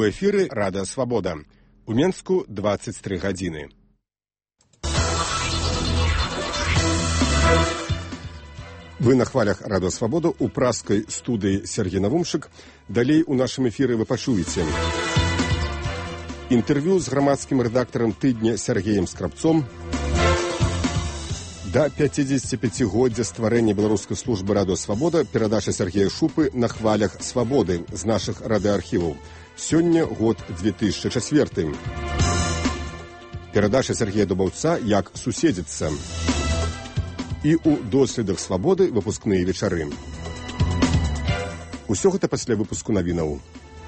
У эфіры Радыё Свабода. У Менску 23 гадзіны. Вы на хвалях Радыё Свабода у праскай студыі Сергей Навумшык. Далей у нашым эфіры вы пачуеце інтэрв'ю з грамадскім рэдактарам тыдня Сергеем Скрабцом. Да 55-годдзя стварэння беларускай службы Радыё Свабода перадача Сергея Шупы на хвалях свабоды з нашых радыоархіваў. Сёння год 2004. Перадача Сергея Дубаўца «Як суседзіцца». І ў доследах свабоды выпускныя вечары. Усё гэта пасля выпуску навінаў.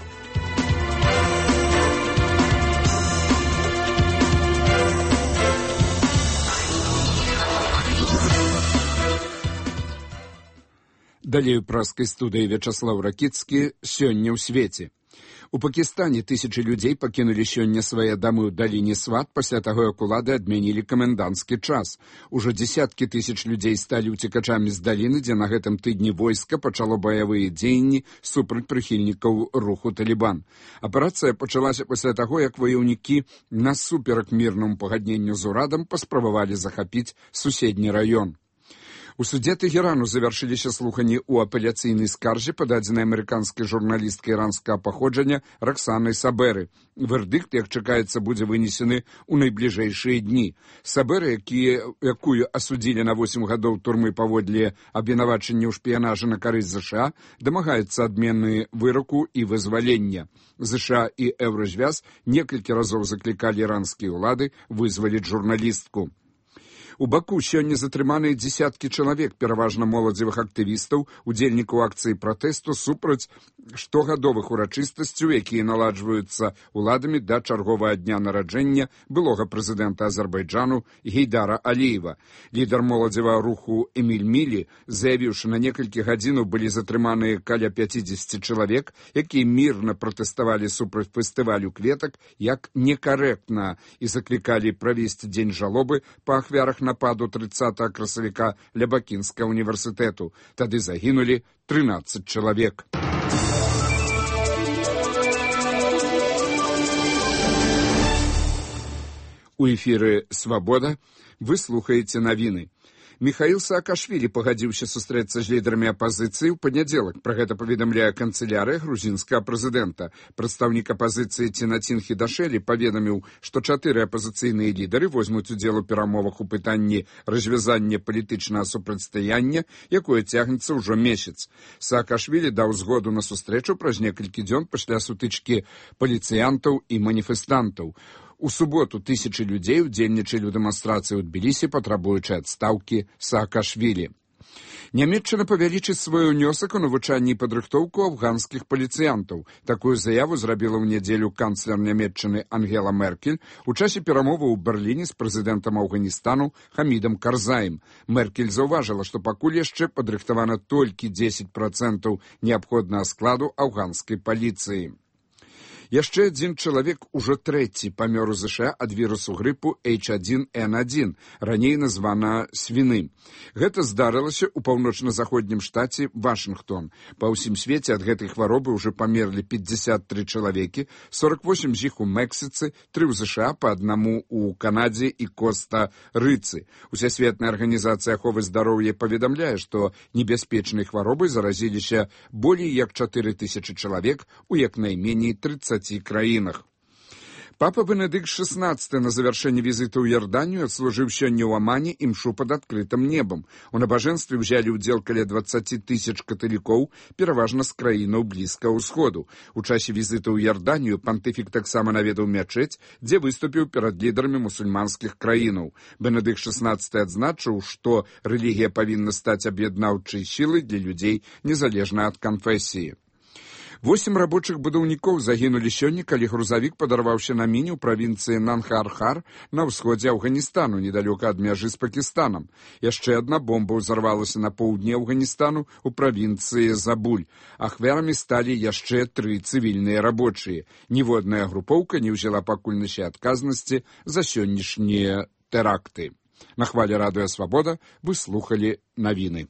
Далей у праскай студыі Вячаслаў Ракіцкі «Сёння ў свеце». У Пакістане тысячы людзей пакінулі сёння свае дамы ў даліне Сват пасля таго, як улады адмянілі каменданскі час. Ужо дзесяткі тысяч людзей сталі ўцекачамі з даліны, дзе на гэтым тыдні войска пачало баявыя дзеянні супраць прыхільнікаў руху Талібан. Аперацыя пачалася пасля таго, як ваяўнікі насуперак мірнаму пагадненню з урадам паспрабавалі захапіць суседні раён. У судзе Тэхерану завяршыліся слуханні ў апеляцыйнай скарзе, пададзенай амерыканскай журналісткай іранскага паходжання Роксанай Сабэры. Вердыкт, як чакаецца, будзе вынесены ў найбліжэйшыя дні. Сабэры, якую асудзілі на 8 гадоў турмы паводле абвінавачання ў шпіянажы на карысць ЗША, дамагаецца адмены выраку і вызвалення. ЗША і Еўразвяз некалькі разоў заклікалі іранскія ўлады вызваліць журналістку. У Баку сёння затрыманыя дзесяткі чалавек, пераважна моладзевых актывістаў, удзельнікаў акцыі пратэсту супраць штогадовых урачыстасцяў, якія наладжваюцца уладамі да чарговага дня нараджэння былога прэзідэнта Азербайджану Гейдара Аліева. Лідар моладзевага руху Эміль Мілі, заявіўшы, на некалькі гадзінаў былі затрыманыя каля 50 чалавек, якія мірна пратэставалі супраць фестывалю кветак, як некарэктна, і заклікалі правесці дзень жалобы па ахвярах нападу 30 красавіка ля Бакінскага універсітэту. Тады загінулі 13 чалавек. У эфіры «Свабода» вы слухаеце навіны. Михаил Саакашвілі пагадзіўся сустрэцца з лідарамі апазіцыі ў панядзелак. Пра гэта паведамляе канцылярыя грузінскага прэзідэнта. Прадстаўнік апазіцыі Цінацін Хідашэлі паведаміў, што 4 апазіцыйныя лідары возьмуць удзел у перамовах у пытанні развязання палітычнага супрацьстаяння, якое цягнецца ўжо месяц. Саакашвілі даў згоду на сустрэчу праз некалькі дзён пасля сутычкі паліцыянтаў і маніфестантаў. У суботу тысячы людзей удзельнічалі ў дэманстрацыі ў Тбілісі, патрабуючы адстаўкі Саакашвілі. Нямецчына павялічыць свой унёсак у навучанні і падрыхтоўку афганскіх паліцыянтаў. Такую заяву зрабіла ў нядзелю канцлер Нямецчыны Ангела Меркель у часе перамоваў у Берліне з прэзідэнтам Афганістану Хамідам Карзаем. Меркель заўважыла, што пакуль яшчэ падрыхтавана толькі 10% неабходнага складу афганскай паліцыі. Яшчэ адзін чалавек, ужо трэці, памёр у ЗША ад вірусу грыпу H1N1, раней названа свіным. Гэта здарылася ў паўночна-заходнім штаце Вашынгтон. Па ўсім свеце ад гэтай хваробы ўжо памерлі 53 чалавекі, 48 з іх у Мексіцы, 3 ў ЗША, па аднаму ў Канадзе і Коста-Рыцы. Усесветная арганізацыя аховы здароўя паведамляе, што небяспечнай хваробай заразіліся болей як 4000 чалавек у як найменей 30 краінах. Папа Бенедыкт XVI на завяршэнні візіту ў Ярданію адслужыў сёння ў Амане імшу пад адкрытым небам. У набажэнстве ўзялі ўдзел каля 20 тысяч каталікоў, пераважна з краінаў Блізкага ўсходу. У часе візіту ў Ярданію пантыфік таксама наведаў мячэць, дзе выступіў перад лідарамі мусульманскіх краінаў. Бенедыкт XVI адзначыў, што рэлігія павінна стаць аб'яднаўчай сілай для людзей незалежна ад канфесіі. 8 рабочых будаўнікоў загінулі сёння, калі грузавік падарваўся на міне ў правінцыі Нангархар на ўсходзе Афганістану, недалёка ад мяжы з Пакістанам. Яшчэ адна бомба ўзарвалася на поўдні Афганістану ў правінцыі Забуль. Ахвярамі сталі яшчэ 3 цывільныя рабочыя. Ніводная групоўка не ўзяла пакуль на сябе адказнасці за сённяшнія тэракты. На хвалі Радыё Свабода вы слухалі навіны.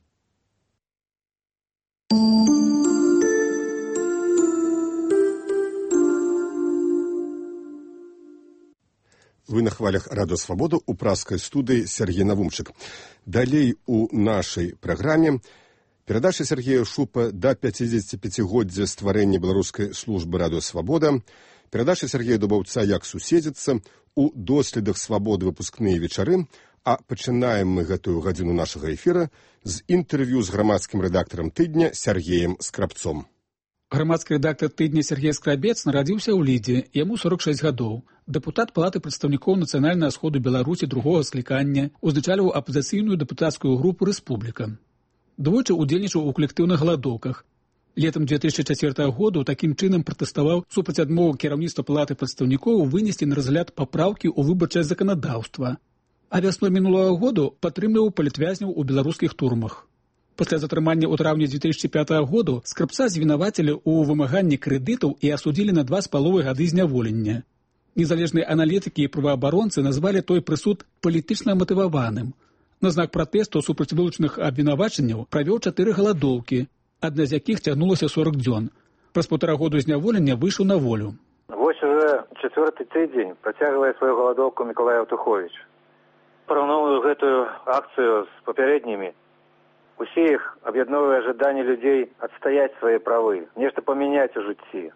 Вы на хвалях Радио Свобода у праскай студыі Сергей Навумчык. Далей у нашай праграме перадача Сергея Шупа да 55-годдзя стварэння беларускай службы Радио Свобода, перадача Сергея Дубаўца «Як суседзіцца», у доследах свабоды выпускныя вечары, а пачынаем мы гэтую гадзіну нашага эфіра з інтэрв'ю з грамадскім рэдактарам тыдня Сергеем Скрабцом. Грамадскі рэдактар тыдня Сергей Скрабец нарадзіўся ў Лідзе, яму 46 гадоў. Дэпутат Палаты прадстаўнікоў нацыянальнага сходу Беларусі другога склікання, узначальваў апазіцыйную дэпутацкую групу «Рэспубліка». Двойчы удзельнічаў у калектыўных галадоўках. Летам 2004 году такім чынам пратэставаў супраць адмовы кіраўніцтва Палаты прадстаўнікоў вынесці на разгляд папраўкі ў выбарчае заканадаўства. А вясной мінулага году падтрымліваў палітвязняў у беларускіх турмах. Пасля затрымання ў траўні 2005 году Скрабца звінавацілі ў вымаганні крэдытаў і асудзілі на 2,5 гады зняволення. Незалежныя аналітыкі і праваабаронцы назвалі той прысуд палітычна матываваным. На знак пратэсту супраць вылучаных абвінавачанняў правёў 4 галадоўкі, адна з якіх цягнулася 40 дзён. Праз 1,5 года зняволення выйшаў на волю. Вось уже 4-й тыдзень працягвае сваю галадоўку Мікалай Аўтуховіч. Параўноўваю гэтую акцыю з папярэднімі. Усе іх аб'ядноўвае жаданне людзей адстаяць свае правы, нешта памяняць у жыцці.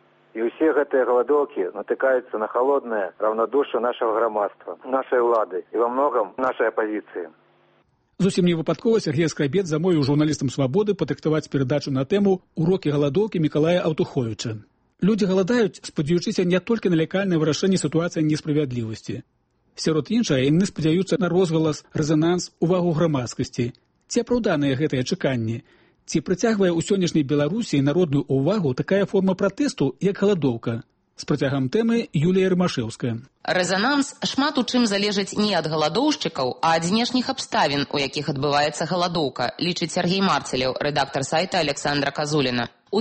І ўсе гэтыя галадоўкі натыкаюцца на халоднае раўнадушие нашага грамадства, нашай улады і во многом нашай апазіцыі. Зусім не выпадкова Сергей Скрабец замовіў журналістам «Свабоды» падрыхтаваць перадачу на тэму «Урокі галадоўкі Мікалая Аўтуховіча». Людзі галадаюць, спадзяючыся не толькі на лакальнае вырашэнне сітуацыі несправядлівасці. Сярод іншага, яны спадзяюцца на розгалас, рэзананс, увагу грамадскасці. Ці апраўданыя гэтыя чаканні? Ці прыцягвае ў сённяшняй Беларусі народную ўвагу такая форма пратэсту, як галадоўка? З працягам тэмы Юлія Рымашэўская. Рэзананс шмат у чым залежыць не ад галадоўшчыкаў, а ад знешніх абставін, у якіх адбываецца галадоўка, лічыць Сергей Марцелеў, рэдактар сайта Александра Казуліна. У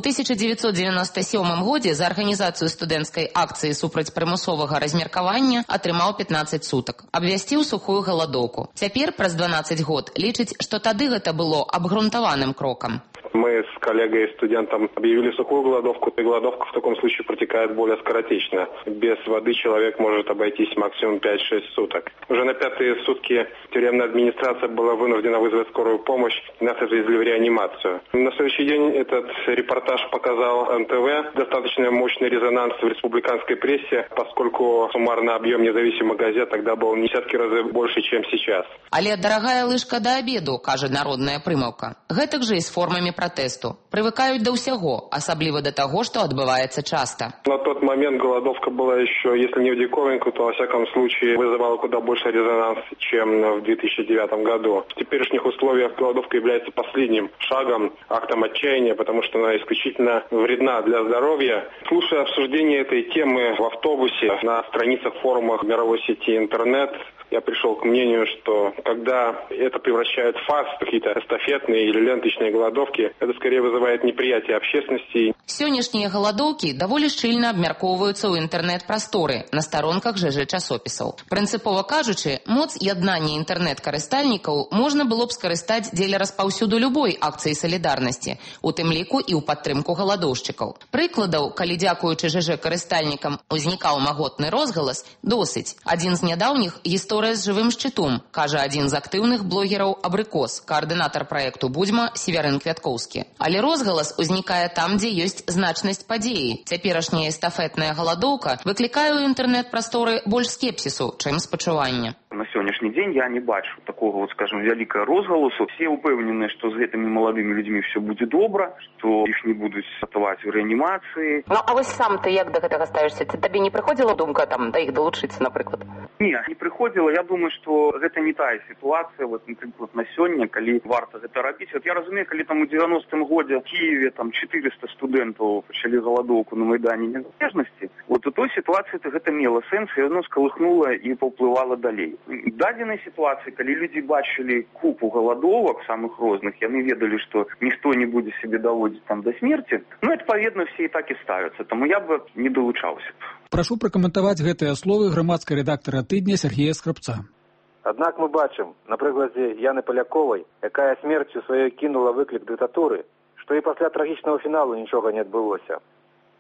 1997 годзе за арганізацыю студэнцкай акцыі супраць прымусовага размеркавання атрымаў 15 сутак. Абвясціў сухую галадоўку. Цяпер, праз 12 год, лічыць, што тады гэта было абгрунтаваным крокам. Мы с коллегой и студентом объявили сухую голодовку, и голодовка в таком случае протекает более скоротечно. Без воды человек может обойтись максимум 5-6 суток. Уже на 5-е сутки тюремная администрация была вынуждена вызвать скорую помощь, и нас отвезли в реанимацию. На следующий день этот репортаж показал НТВ. Достаточно мощный резонанс в республиканской прессе, поскольку суммарный объем независимых газет тогда был в десятки разов больше, чем сейчас. Але дорогая лыжка до обеду, кажа народная прымаўка. Гэтак жа і з формамі пратэсту. Прывыкаюць да ўсяго, асабліва да таго, што адбываецца часта. На тот момент голодовка была еще, если не в диковинку, то во всяком случае вызывала куда больше резонанс, чем в 2009 году. В теперешних условиях голодовка является последним шагом, актом отчаяния, потому что она исключительно вредна для здоровья. Слушая обсуждение этой темы в автобусе, на страницах форумах мировой сети интернет, я пришел к мнению, что когда это превращают в фарс, какие-то эстафетные или ленточные голодовки, это скорее вызывает неприятие общественности. Сённяшнія галадоўкі даволі шчыльна абмяркоўваюцца ў інтэрнэт-прасторы на старонках ЖЖ часопісаў. Прынцыпова кажучы, моц яднання інтэрнэт-карыстальнікаў можна было б скарыстаць дзеля распаўсюду любой акцыі салідарнасці, у тым ліку і ў падтрымку галадоўшчыкаў. Прыкладаў, калі дзякуючы ЖЖ карыстальнікам узнікаў магутны розгалас, досыць. Адзін з нядаўніх гісторыя з жывым шчытом, кажа адзін з актыўных блогераў Абрыкос, каардынатар праекту Будзьма Северын Квяткоўскі. Але розгалас узнікае там, дзе ёсць значнасць падзеі. Цяперашняя эстафетная галадоўка выклікае ў інтэрнэт-прасторы больш скепсісу, чым спачування. На сённяшні дзень я не бачу такого, скажем, вялікага розгаласу. Все упэўнены, што з гэтымі маладымі людзьмі все будзе добра, што іх не будуць рятаваць у рэанімацыі. Ну, а вось сам ты як да гэтага ставішся? Табе не прыходзіла думка там да іх далучыцца, напрыклад? Не прыходзіла. Я думаю, што гэта не тая сітуацыя, вот, напрыклад, на сёння, калі варта гэта рабіць. Вот я разумею, калі там у 90-м годзе в Киеве там 400 студэнтаў пачалі галадоўку на Майдане Незалежнасці, вот у той сітуацыі гэта мела сэнс, і яно скалыхнула і паўплывала далей. Дадзенай сітуацыі, калі людзі бачылі купу галадовак самых розных, яны ведалі, што ніхто не будзе сябе даводзіць там да смерці, ну, адпаведна, все і так і ставяцца, таму я б не далучаўся. Прашу пракаментаваць гэтыя словы грамадскага рэдактара тыдня Сергея Скрабца. Аднак мы бачым, на прыкладзе Яны Паляковай, якая смерцю сваёй кінула выклік дыктатуры, што і пасля трагічнага фіналу нічога не адбылося.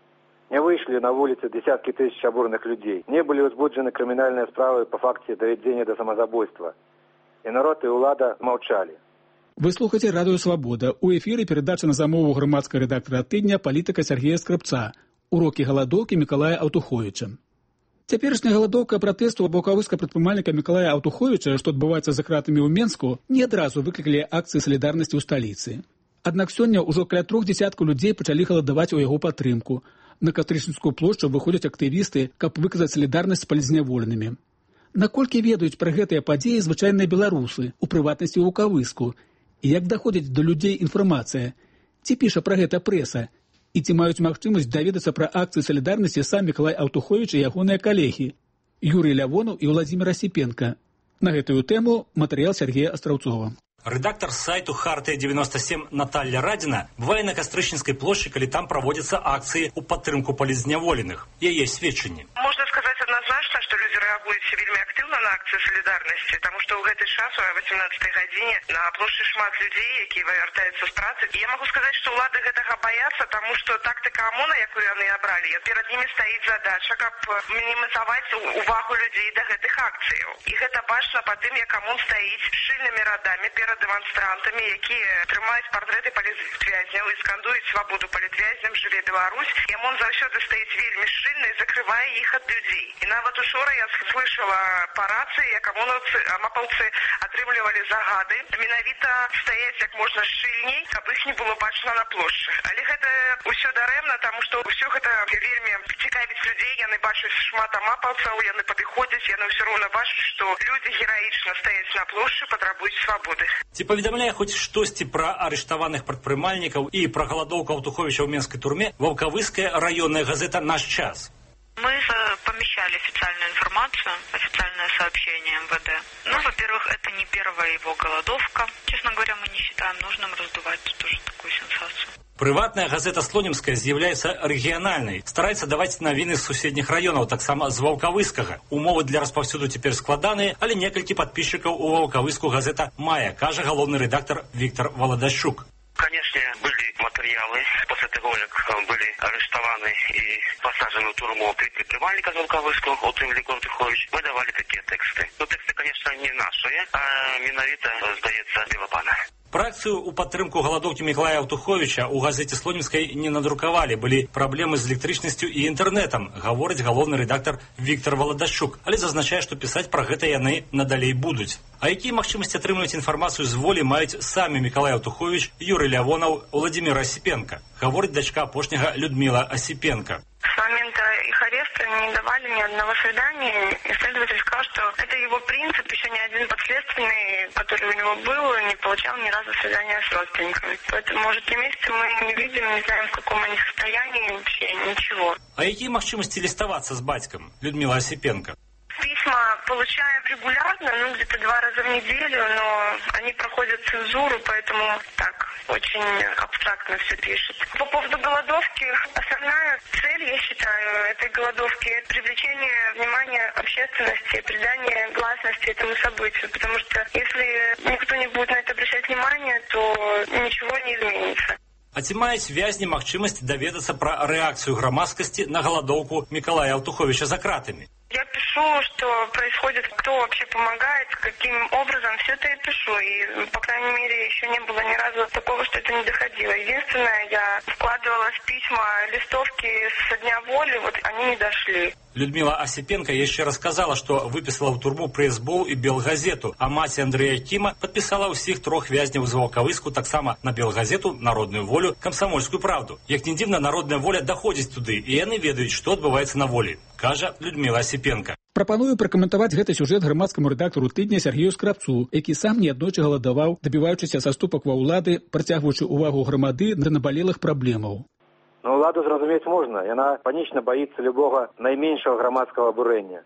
Не вышли на улицы десятки тысяч обурных людей. Не были узбуджены криминальные справы по факте доведения до самозабойства. И народ, и улада молчали. Вы слухаете радыё «Свабода». У эфіры перадача на замову грамадскага рэдактара тыдня палітыка Сергея Скрыпца. Урокі галадоўкі Мікалая Аўтуховіча. Цяперашняя галадоўка пратэсту ваўкавыскага прадпрымальніка Мікалая Аўтуховіча, што адбываецца за кратамі ў Менску, не адразу выклікалі акцыі салідарнасці ў сталіцы. Аднак сёння ўжо каля 3 дзясяткаў людзей пачалі галадаваць у яго падтрымку. На Кастрычніцкую плошчу выходзяць актывісты, каб выказаць салідарнасць з палізняволенымі. Наколькі ведаюць пра гэтыя падзеі звычайныя беларусы, у прыватнасці ў Ваўкавыску, і як даходзіць да людзей інфармацыя, ці піша пра гэта прэса, і ці маюць магчымасць даведацца пра акцыі салідарнасці сам Мікалай Аўтуховіч і ягоныя калегі Юрый Лявонаў і Владзімір Асіпенка. На гэтую тэму матэрыял Сергея Астраўцова. Редактор сайту «Хартия-97» Наталья Радина бывает на Кастрычніцкай площади, когда там проводятся акции у подтрымку палізняволеных. Яе сведчанне. Можно сказать однозначно, что люди реагуюць вельмі активно на акции солидарности, потому что в этот час, о 18-й године, на площади шмат людей, которые вяртаюцца з працы. И я могу сказать, что улады гэтага боятся, потому что тактика ОМОНа, якую яны абрали, перед ними стоит задача, как минимизовать увагу людей до гэтых акций. И это бачно по тем, как ОМОН стоит шильными радами перед демонстрантами, якія трымаюць партрэты палітвязняў і скандуюць свабоду палітвязням, жыве Беларусь. І ОМОН заўсёды стаіць вельмі шчыльна і закрывае іх ад людзей. І нават учора я слышала па рацыі, як амапаўцы атрымлівалі загады менавіта стаяць як можна шчыльней, каб іх не было бачна на плошчы. Але гэта ўсё дарэмна, таму што ўсё гэта вельмі цікавіць людзей, яны бачаць шмат амапаўцаў, яны падыходзяць, яны ўсё роўна бачаць, што людзі гераічна стаяць на плошчы, патрабуюць свабоды. Ці паведамляе хоць штосьці пра арыштаваных прадпрымальнікаў і пра галадоўку Аўтуховіча ў менскай турме Ваўкавыская раённая газета «Наш час». Мы помещали официальную информацию, официальное сообщение МВД. Ну, во-первых, это не первая его голодовка. Честно говоря, мы не считаем нужным раздувать тоже такую сенсацию. Прыватная газета «Слонімская» з'яўляецца рэгіянальнай, стараецца даваць навіны з суседніх раёнаў, таксама з Ваўкавыскага. Умовы для распаўсюду цяпер складаныя, але некалькі падпісчыкаў у Ваўкавыску газета мае, кажа галоўны рэдактар Віктор Валадашчук. Конечно, были материалы после того, как были арестованы и посажены в тюрьму три предпринимальника из Ваўкавыску, от Ильи Аўтухович. Мы давали такие тексты. Но тексты, конечно, не наши, а миновито, сдается, Белопана. Пра акцыю ў падтрымку галадоўкі Мікалая Аўтуховіча ў газеце «Слонімскай» не надрукавалі. Былі праблемы з электрычнасцю і інтэрнэтам, гаворыць галоўны рэдактар Віктор Валадашчук, але зазначае, што пісаць пра гэта яны надалей будуць. А якія магчымасці атрымліваць інфармацыю з волі маюць самі Мікалай Аўтуховіч, Юрый Лявонаў, Владзімір Асіпенка, гаворыць дачка апошняга Людмила Осипенко. С момента их ареста не давали ни одного свидания. Исследователь сказал, что это его принцип. Еще ни один подследственный, который у него был, не получал ни разу свидания с родственниками. Поэтому уже 3 месяца мы не видим, не знаем, в каком они состоянии, вообще ничего. А якія магчымасці ліставацца з бацькам, Людмила Осипенко? Письма получаем регулярно, где-то 2 раза в неделю, но они проходят цензуру, поэтому так, очень абстрактно все пишут. По поводу голодовки, основная цель, я считаю, этой голодовки – привлечение внимания общественности, придание гласности этому событию, потому что если никто не будет на это обращать внимание, то ничего не изменится. А ці маюць вязні магчымасць даведацца пра рэакцыю грамадскасці на галадоўку Мікалая Аўтуховіча за кратамі? Я пишу, что происходит, кто вообще помогает, каким образом, все это я пишу. И, по крайней мере, еще не было ни разу такого, что это не доходило. Единственное, я вкладывала в письма листовки со дня воли, вот они не дошли. Людмила Осипенко яшчэ расказала, што выпісала ў турму прэс-бол і Белгазету, а маці Андрэя Кіма падпісала ўсіх 3 вязняў з Ваўкавыску таксама на Белгазету, Народную волю, Камсамольскую правду. Як не дзіўна, Народная воля даходзіць туды, і яны ведаюць, што адбываецца на волі, кажа Людмила Осипенко. Прапаную пракаментаваць гэты сюжэт грамадскаму рэдактару тыдня Сергею Скрыпцу, які сам неаднойчы галадаваў, дабіваючыся саступак ва ўлады, працягваючы увагу грамады да набалелых праблемаў. Но уладу зразумець можна, яна панічна баіцца любога найменшага грамадскага абурэння.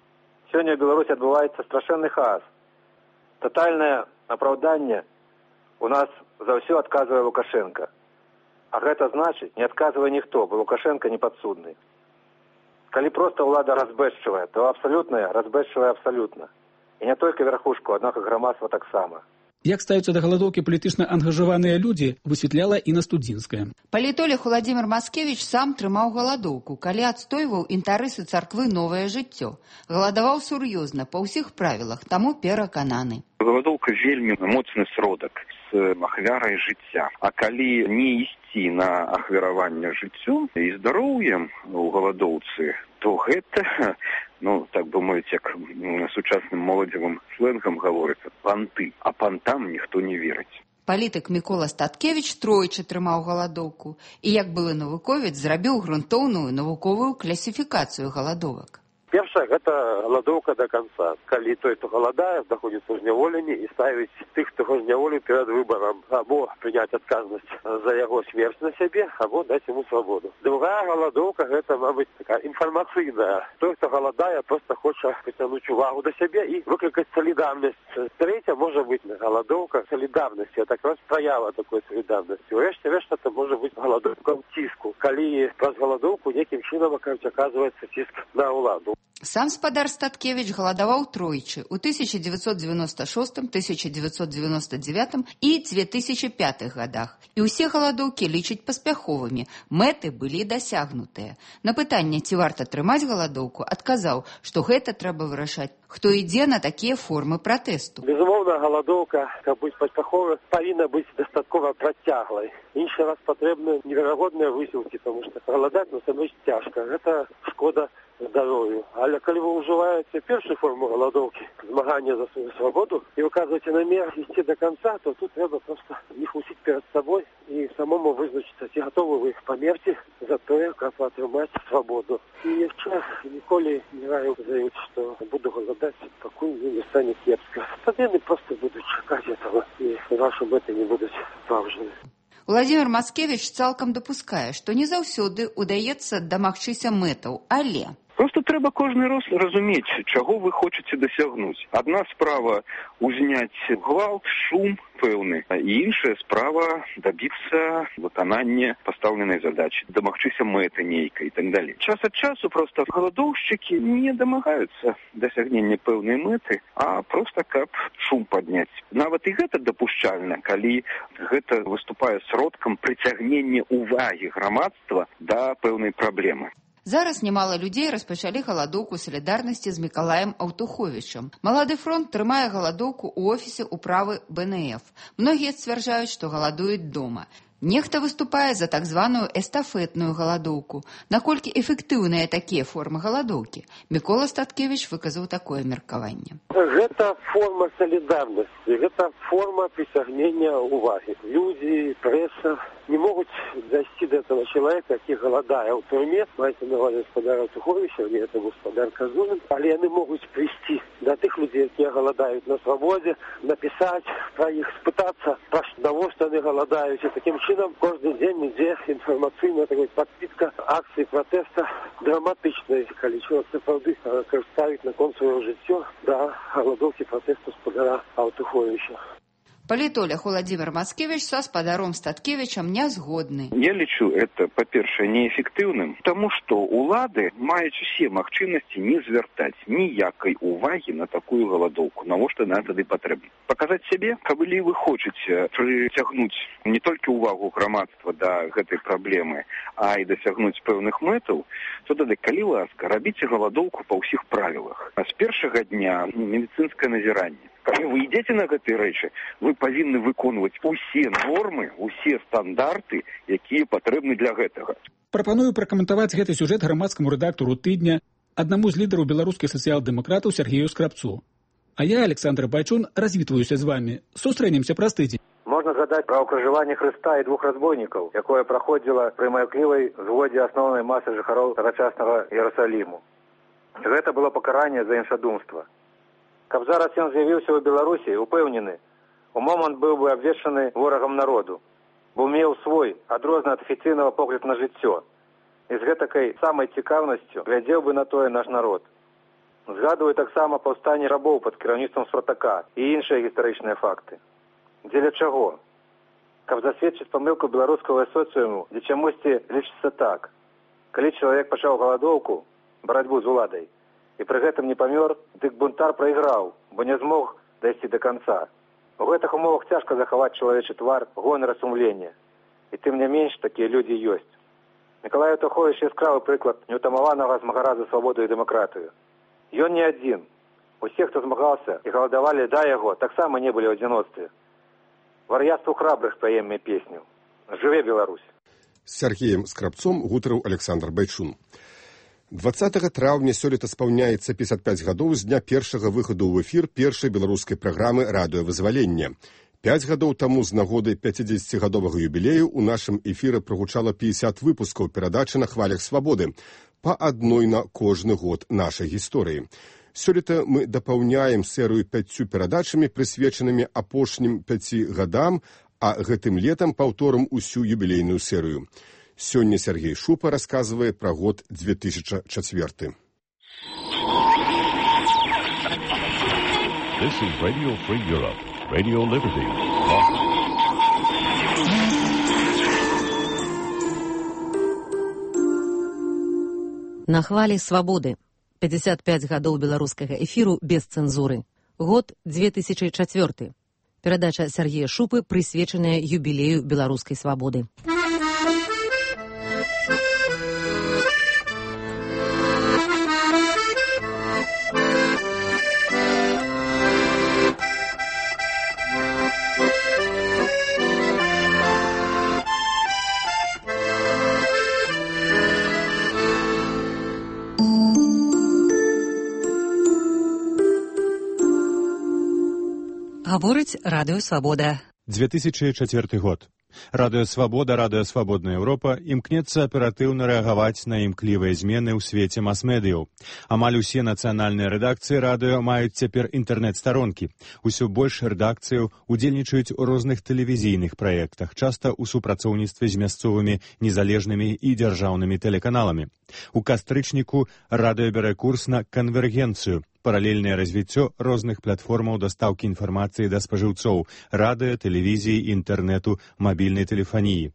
Сёння ў Беларусі адбываецца страшэнны хаос. Тотальнае апраўданне у нас за ўсё адказвае Лукашенко. А гэта значыць, не адказвае ніхто, бо Лукашенко не падсудны. Калі проста ўлада разбэшчвае, то абсалютная разбэшчвае абсалютна. І не толькі верхушку, аднак і грамадства таксама. Як ставяцца да галадоўкі палітычна ангажаваныя людзі, высветляла Інна Студзінская. Палітолог Уладзімір Маскевіч сам трымаў галадоўку, калі адстойваў інтарэсы царквы «Новае жыццё». Галадаваў сур'ёзна, па ўсіх правілах, таму перакананы. Галадоўка вельмі моцны сродак з ахвярай жыцця. А калі не ісці на ахвяраванне жыццём і здароўем у галадоўцы, то гэта, так бы мовіць, як сучасным моладзевым сленгам гаворыцца, панты. А пантам ніхто не верыць. Палітык Мікола Статкевіч тройчы трымаў галадоўку і, як былы навуковец, зрабіў грунтоўную навуковую класіфікацыю галадовак. Першая – гэта галадоўка до конца. Калі той, хто галадае, знаходзіцца ў зняволенні і ставіць тых, хто яго зняволіў перад выбарам, або прыняць адказнасць за яго смерць на сябе, або даць яму свабоду. Другая галадоўка – гэта, мабыць, такая інфармацыйная. Той, хто галадае, проста хоча прыцягнуць увагу да сябе і выклікаць салідарнасць. Третья можа быць галадоўка салідарнасці, а так раз праява такой салідарнасці. Урэшце-рэшт это можа быць галадоўка ціску, калі праз галадоўку некім чынам аказваецца ціск на ўладу. Сам спадар Статкевіч галадаваў тройчы ў 1996, 1999 і 2005 гадах. І ўсе галадоўкі лічаць паспяховымі. Мэты былі дасягнутыя. На пытанне, ці варта трымаць галадоўку, адказаў, што гэта трэба вырашаць, хто ідзе на такія формы пратэсту. Безумоўна, галадоўка, каб быць паспяховай, павінна быць дастаткова працяглай. Іншы раз патрэбны неверагодныя высілкі, тому што галадаць насамрэч цяжка. Гэта шкода здоров'ю. Але калі вы ўжываеце першую форму галадоўкі, змагання за свою свабоду, і выказваеце намер ісці до конца, то тут трэба просто іх усіць перад сабой і самому вызначыцца, ці гатовы вы іх памерці за тое, каб атрымаць свабоду. І яшчэ ніколі не раю заявіць, што буду галадаць, пакуль не стане кепска. Тады яны просто будуць чакаць этого, і ваши мэты не будуць спраўджаны. Уладзімір Маскевіч цалкам дапускае, што не заўсёды ўдаецца дамагчыся мэтаў, але... Просто трэба кожны раз разумець, чаго вы хочаце дасягнуць. Адна справа узняць гвалт, шум пэўны, а іншая справа дабіцца выканання пастаўленай задачы, дамагчыся мэты нейкай і так далей. Час ад часу просто галадоўшчыкі не дамагаюцца дасягнення пэўнай мэты, а просто каб шум падняць. Нават і гэта дапушчальна, калі гэта выступае сродкам прыцягнення ўвагі грамадства да пэўнай праблемы. Зараз немало людзей распачалі галадоўку салідарнасці з Мікалаем Аўтуховічам. Малады фронт трымае галадоўку ў офісе ўправы БНФ. Многія сцвярджаюць, што галадуюць дома. Нехта выступае за так званую эстафетную галадоўку. Наколькі эфектыўныя такія формы галадоўкі? Мікола Статкевіч выказаў такое меркаванне. Гэта форма салідарнасці, гэта форма прыцягнення ўвагі. Людзі, прэса не могуць дайсці до этого человека, які галадае ў турме, маеце на ўвазе спадара Аўтуховіча, не это гаспадар Казулін, але яны могуць прыйсці да тых людзей, якія галадаюць на свабодзе, напісаць пра іх, спытацца, пра навошта яны галадаюць, і такім чынам кожны дзень ідзе інфармацыйная падпітка акцыі пратэста драматычнай, калі чалавек сапраўды ставіць на кон сваё жыццё да галадоўкі пратэсту спадара Аўтуховіча. Палітолог Уладзімір Маскевіч са спадаром Статкевічам не згодны. Я лічу это, па-першае, неэфектыўным, таму што ўлады маюць усе магчымасці не звяртаць ніякай увагі на такую галадоўку. Навошта яна тады патрэбна? Паказаць сябе, калі вы хочаце прыцягнуць не толькі ўвагу грамадства да гэтай праблемы, а і дасягнуць пэўных мэтаў, то тады, калі ласка, рабіце галадоўку па ўсіх правілах. А з першага дня медыцынскае назіранне. Калі вы ідзеце на гэтыя рэчы, вы павінны выконваць усе нормы, усе стандарты, якія патрэбны для гэтага. Прапаную пракаментаваць гэты сюжэт грамадскаму рэдактару «Тыдня», аднаму з лідараў беларускіх сацыял-дэмакратаў Сергею Скрабцу. А я, Александр Байчун, развітваюся з вамі. Сустрэнемся праз тыдзень. Можна згадаць пра ўкрыжаванне Хрыста і двух разбойнікаў, якое праходзіла пры маўклівай згодзе асноўнай масы жыхароў тагачаснага Іерусаліму. Гэта было пакаранне за іншадумства. Каб зараз ён з'явіўся ў Беларусі, упэўнены, у момант быў бы абвешчаны ворагам народу, бо меў свой, адрозны ад афіцыйнага погляд на жыццё. І з гэтакай самай цікаўнасцю глядзеў бы на тое наш народ. Згадваю таксама паўстанне рабоў пад кіраўніцтвам Спартака і іншыя гістарычныя факты. Дзеля чаго? Каб засведчыць памылку беларускага соцыуму, дзе чамусьці лічыцца так. Калі чалавек пачаў галадоўку, барацьбу з уладай, і пры гэтым не памёр, дык бунтар прайграў, бо не змог дайсці да канца. У гэтых умовах цяжка захаваць чалавечы твар, гонар і сумленне. І тым не менш, такія людзі ёсць. Мікалай Аўтуховіч яскравы прыклад неўтамаванага змагара за свабоду і дэмакратыю. Ён не адзін. Усе, хто змагаўся і галадавалі да яго, таксама не былі ў адзіноцтве. Вар'яцтву храбрых паемме песню. Жыве Беларусь! З Сергеем Скрабцом гутарыў Александр Байчун. 20 траўня сёлета спаўняецца 55 гадоў з дня першага выхаду ў эфір першай беларускай праграмы «Радыёвызвалення». 5 гадоў таму з нагоды 50-гадовага юбілею ў нашым эфіры прагучала 50 выпускаў перадачы на хвалях свабоды, па адной на кожны год нашай гісторыі. Сёлета мы дапаўняем серыю 5 перадачамі, прысвечанымі апошнім 5 гадам, а гэтым летам паўторым усю юбілейную серыю. Сёння Сергей Шупа расказвае пра год 2004. This is Radio Free Europe, Radio Liberty. На хвалі свабоды. 55 гадоў беларускага эфіру без цэнзуры. Год 2004. Перадача Сергея Шупы, прысвечаная юбілею беларускай свабоды. Гаворыць Радыё Свабода. 2004 год. Радыё Свабода, Радыё Свабодная Еўропа імкнецца аператыўна рэагаваць на імклівыя змены ў свеце мас-медыяў. Амаль усе нацыянальныя рэдакцыі радыё маюць цяпер інтэрнэт-старонкі. Усё больш рэдакцыяў удзельнічаюць у розных тэлевізійных праектах, часта ў супрацоўніцтве з мясцовымі незалежнымі і дзяржаўнымі тэлеканаламі. У кастрычніку радыё бярэ курс на канвергенцыю, паралельнае развіццё розных платформаў дастаўкі інфармацыі да спажыўцоў, радыё, тэлевізіі, інтэрнэту, мабільнай тэлефаніі.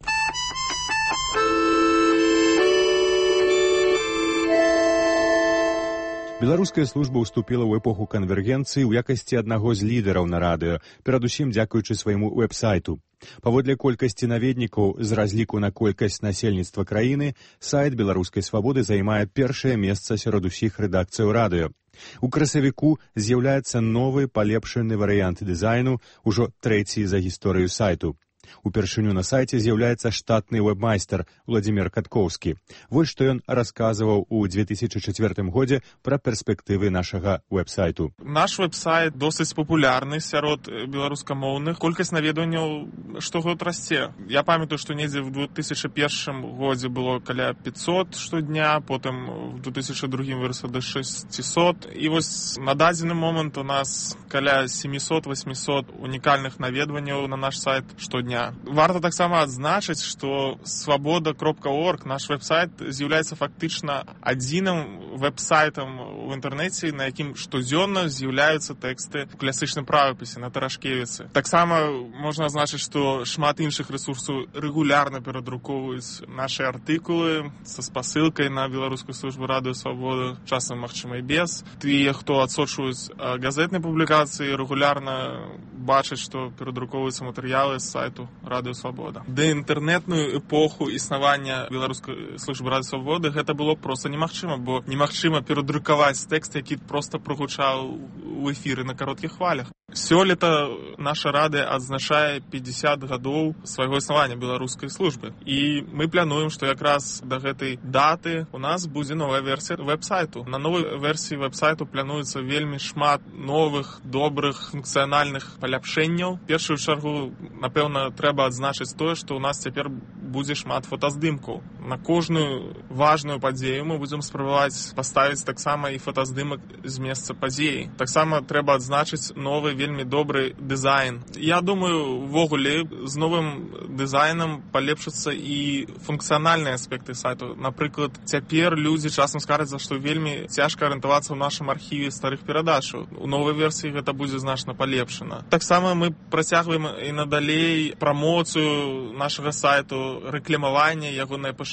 Беларуская служба ўступіла ў эпоху канвергенцыі ў якасці аднаго з лідараў на радыё, перадусім дзякуючы свайму вэб-сайту. Паводле колькасці наведнікаў з разліку на колькасць насельніцтва краіны, сайт Беларускай свабоды займае першае месца сярод усіх рэдакцыяў радыё. У красавіку з'яўляецца новы палепшаны варыянт дызайну, ужо трэці за гісторыю сайту. Упершыню на сайце з'яўляецца штатны вэб-майстар Владзімир Каткоўскі. Вось што ён расказваў у 2004 годзе пра перспектывы нашага вэб-сайту. Наш вэб-сайт досыць папулярны сярод беларускамоўных. Колькасць наведванняў штогод расце. Я памятаю, што недзе в 2001 годзе было каля 500 штодня, потым в 2002 вырасла да 600. І вось на дадзены момант у нас каля 700-800 унікальных наведванняў на наш сайт штодня. Варта таксама адзначыць, што свабода.орг, наш веб-сайт, з'яўляецца фактычна адзіным веб-сайтам у інтэрнэце, на якім штодзённа з'яўляюцца тэксты ў класічным правапісе на Тарашкевіцы. Таксама можна адзначыць, што шмат іншых рэсурсаў рэгулярна перадрукоўваюць нашы артыкулы са спасылкай на беларускую службу Радыё Свабода, часам, магчыма, і без. Тыя, хто адсочваюць газетнай публікацыі, рэгулярна бачаць, што перадрукоўваюцца матэрыялы з сайту Радыё Свабода. Да інтэрнетную эпоху існавання беларускай службы Радыё Свабоды гэта было проста немагчыма, бо немагчыма перадрукаваць тэкст, які проста прагучаў у эфіры на кароткіх хвалях. Сёлета наша радыё адзначае 50 гадоў свайго існавання беларускай службы. І мы плануем, што якраз да гэтай даты у нас будзе новая версія веб-сайту. На новай версіі веб-сайту плануецца вельмі шмат новых, добрых, функцыянальных паляпшэнняў. В першую чаргу, напэўна, трэба адзначыць тое, што ў нас цяпер будзе шмат фотаздымкаў. На кожную важную падзею мы будзем спрабаваць паставіць таксама і фотаздымак з месца падзеі. Таксама трэба адзначыць новы вельмі добры дызайн. Я думаю, увогуле, з новым дызайнам палепшацца і функцыянальныя аспекты сайту. Напрыклад, цяпер людзі часам скаржацца, што вельмі цяжка арыентавацца ў нашым архіве старых перадачаў. У новай версіі гэта будзе значна палепшана. Таксама мы працягваем і надалей прамоцыю нашага сайту, рэкламаванне, ягонае пашырэнне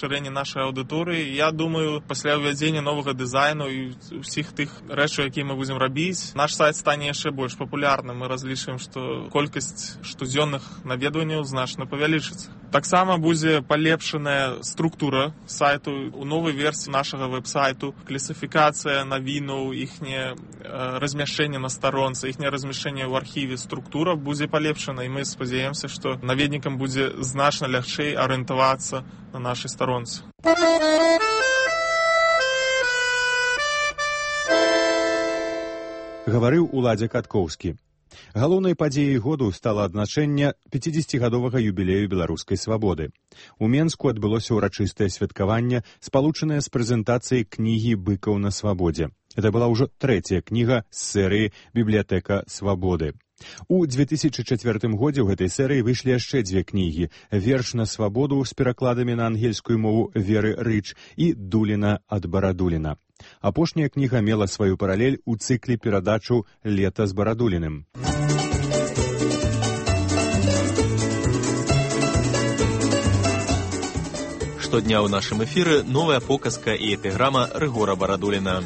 расширэнне нашай аўдыторыі. Я думаю, пасля ўвядзення новага дызайну і ўсіх тых рэчаў, якія мы будзем рабіць, наш сайт стане яшчэ больш папулярным. Мы разлічваем, што колькасць штодзённых наведванняў значна павялічыцца. Таксама будзе палепшаная структура сайту. У новай версіі нашага вэб-сайту класіфікацыя навінаў, іхняе размяшчэнне на старонцы, іхняе размяшчэнне ў архіве, структура будзе палепшана, і мы спадзяемся, што наведнікам будзе значна лягчэй арыентавацца на нашай старонцы. Гаварыў Уладзя Каткоўскі. Галоўнай падзеяй году стала адзначэнне 50-гадовага юбілею беларускай свабоды. У Менску адбылося ўрачыстае святкаванне, спалучанае з прэзентацыяй кнігі «Быкаў на свабодзе». Это была ўжо трэцяя кніга з серыі «Бібліятэка свабоды». У 2004 годзе ў гэтай серыі выйшлі яшчэ дзве кнігі «Верш на свабоду» з перакладамі на ангельскую мову Веры Рыч і «Дуліна ад Барадуліна». Апошняя кніга мела сваю паралель у цыкле перадачаў «Лета з Барадуліным». Штодня ў нашым эфіры новая показка і эпіграма Рыгора Барадуліна.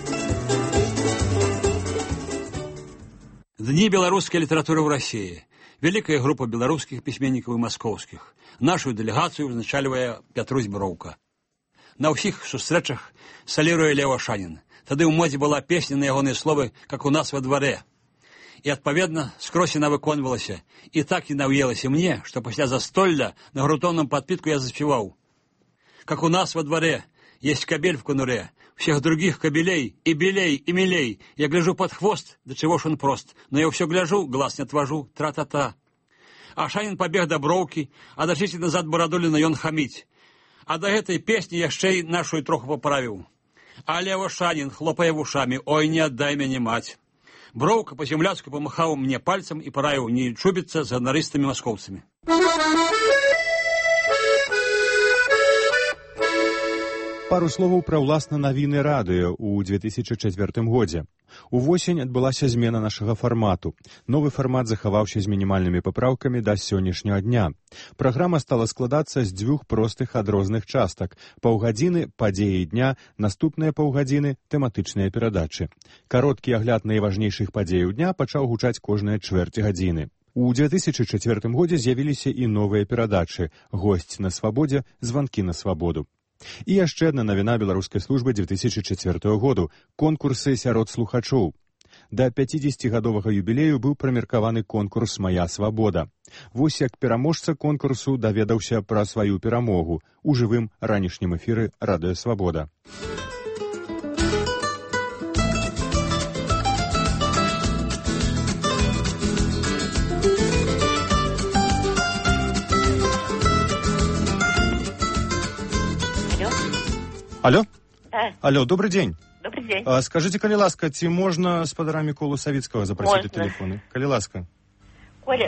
Дни белорусской литературы в России. Великая группа белорусских письменников и московских. Нашу делегацию узначальвае Пятрусь Броўка. На ўсіх сустрэчах саліруе Лева Шанін. Тады ў модзе была песня на ягоныя словы «Как у нас во дворе». І, адпаведна, скрозь яна выконвалася. І так і нав'елася мне, што пасля застолля на грунтовном подпитку я заспеваў. «Как у нас во дворе есть кобель в конуре, всех других кобелей и белей, и милей. Я гляжу под хвост, до чего ж он прост, но я все гляжу, глаз не отвожу, тра-та-та». А Шанін побег до Броўкі, а дажыць назад Барадуліна ён хаміць. А до гэтай песні яшчэ і нашу троху поправіў. А Лева Шанін хлопае вушамі, ой, не отдай мяне мать. Броўка по-земляцку помахаў мне пальцем і параіў не чубіцца з ганарыстымі маскоўцамі. Пару словаў пра ўласна навіны радыё ў 2004 годзе. Увосень адбылася змена нашага фармату. Новы фармат захаваўся з мінімальнымі папраўкамі да сённяшняга дня. Праграма стала складацца з дзвюх простых адрозных частак. Паўгадзіны падзеі дня, наступныя паўгадзіны тэматычныя перадачы. Кароткі агляд найважнейшых падзеяў дня пачаў гучаць кожныя чвэрць гадзіны. У 2004 годзе з'явіліся і новыя перадачы «Госць на свабодзе», «Званкі на свабоду». І яшчэ адна навіна беларускай службы 2004 году – конкурсы сярод слухачоў. Да 50-гадовага юбілею быў прамеркаваны конкурс «Мая свабода». Вось як пераможца конкурсу даведаўся пра сваю перамогу у жывым ранішнім эфіры «Радыё Свабода». Алло? Да. Алло, добрый день. Добрый день. Скажите, калі ласка, ці можна спадара Міколу Савіцкага запросіць у тэлефоны? Калі ласка. Коля.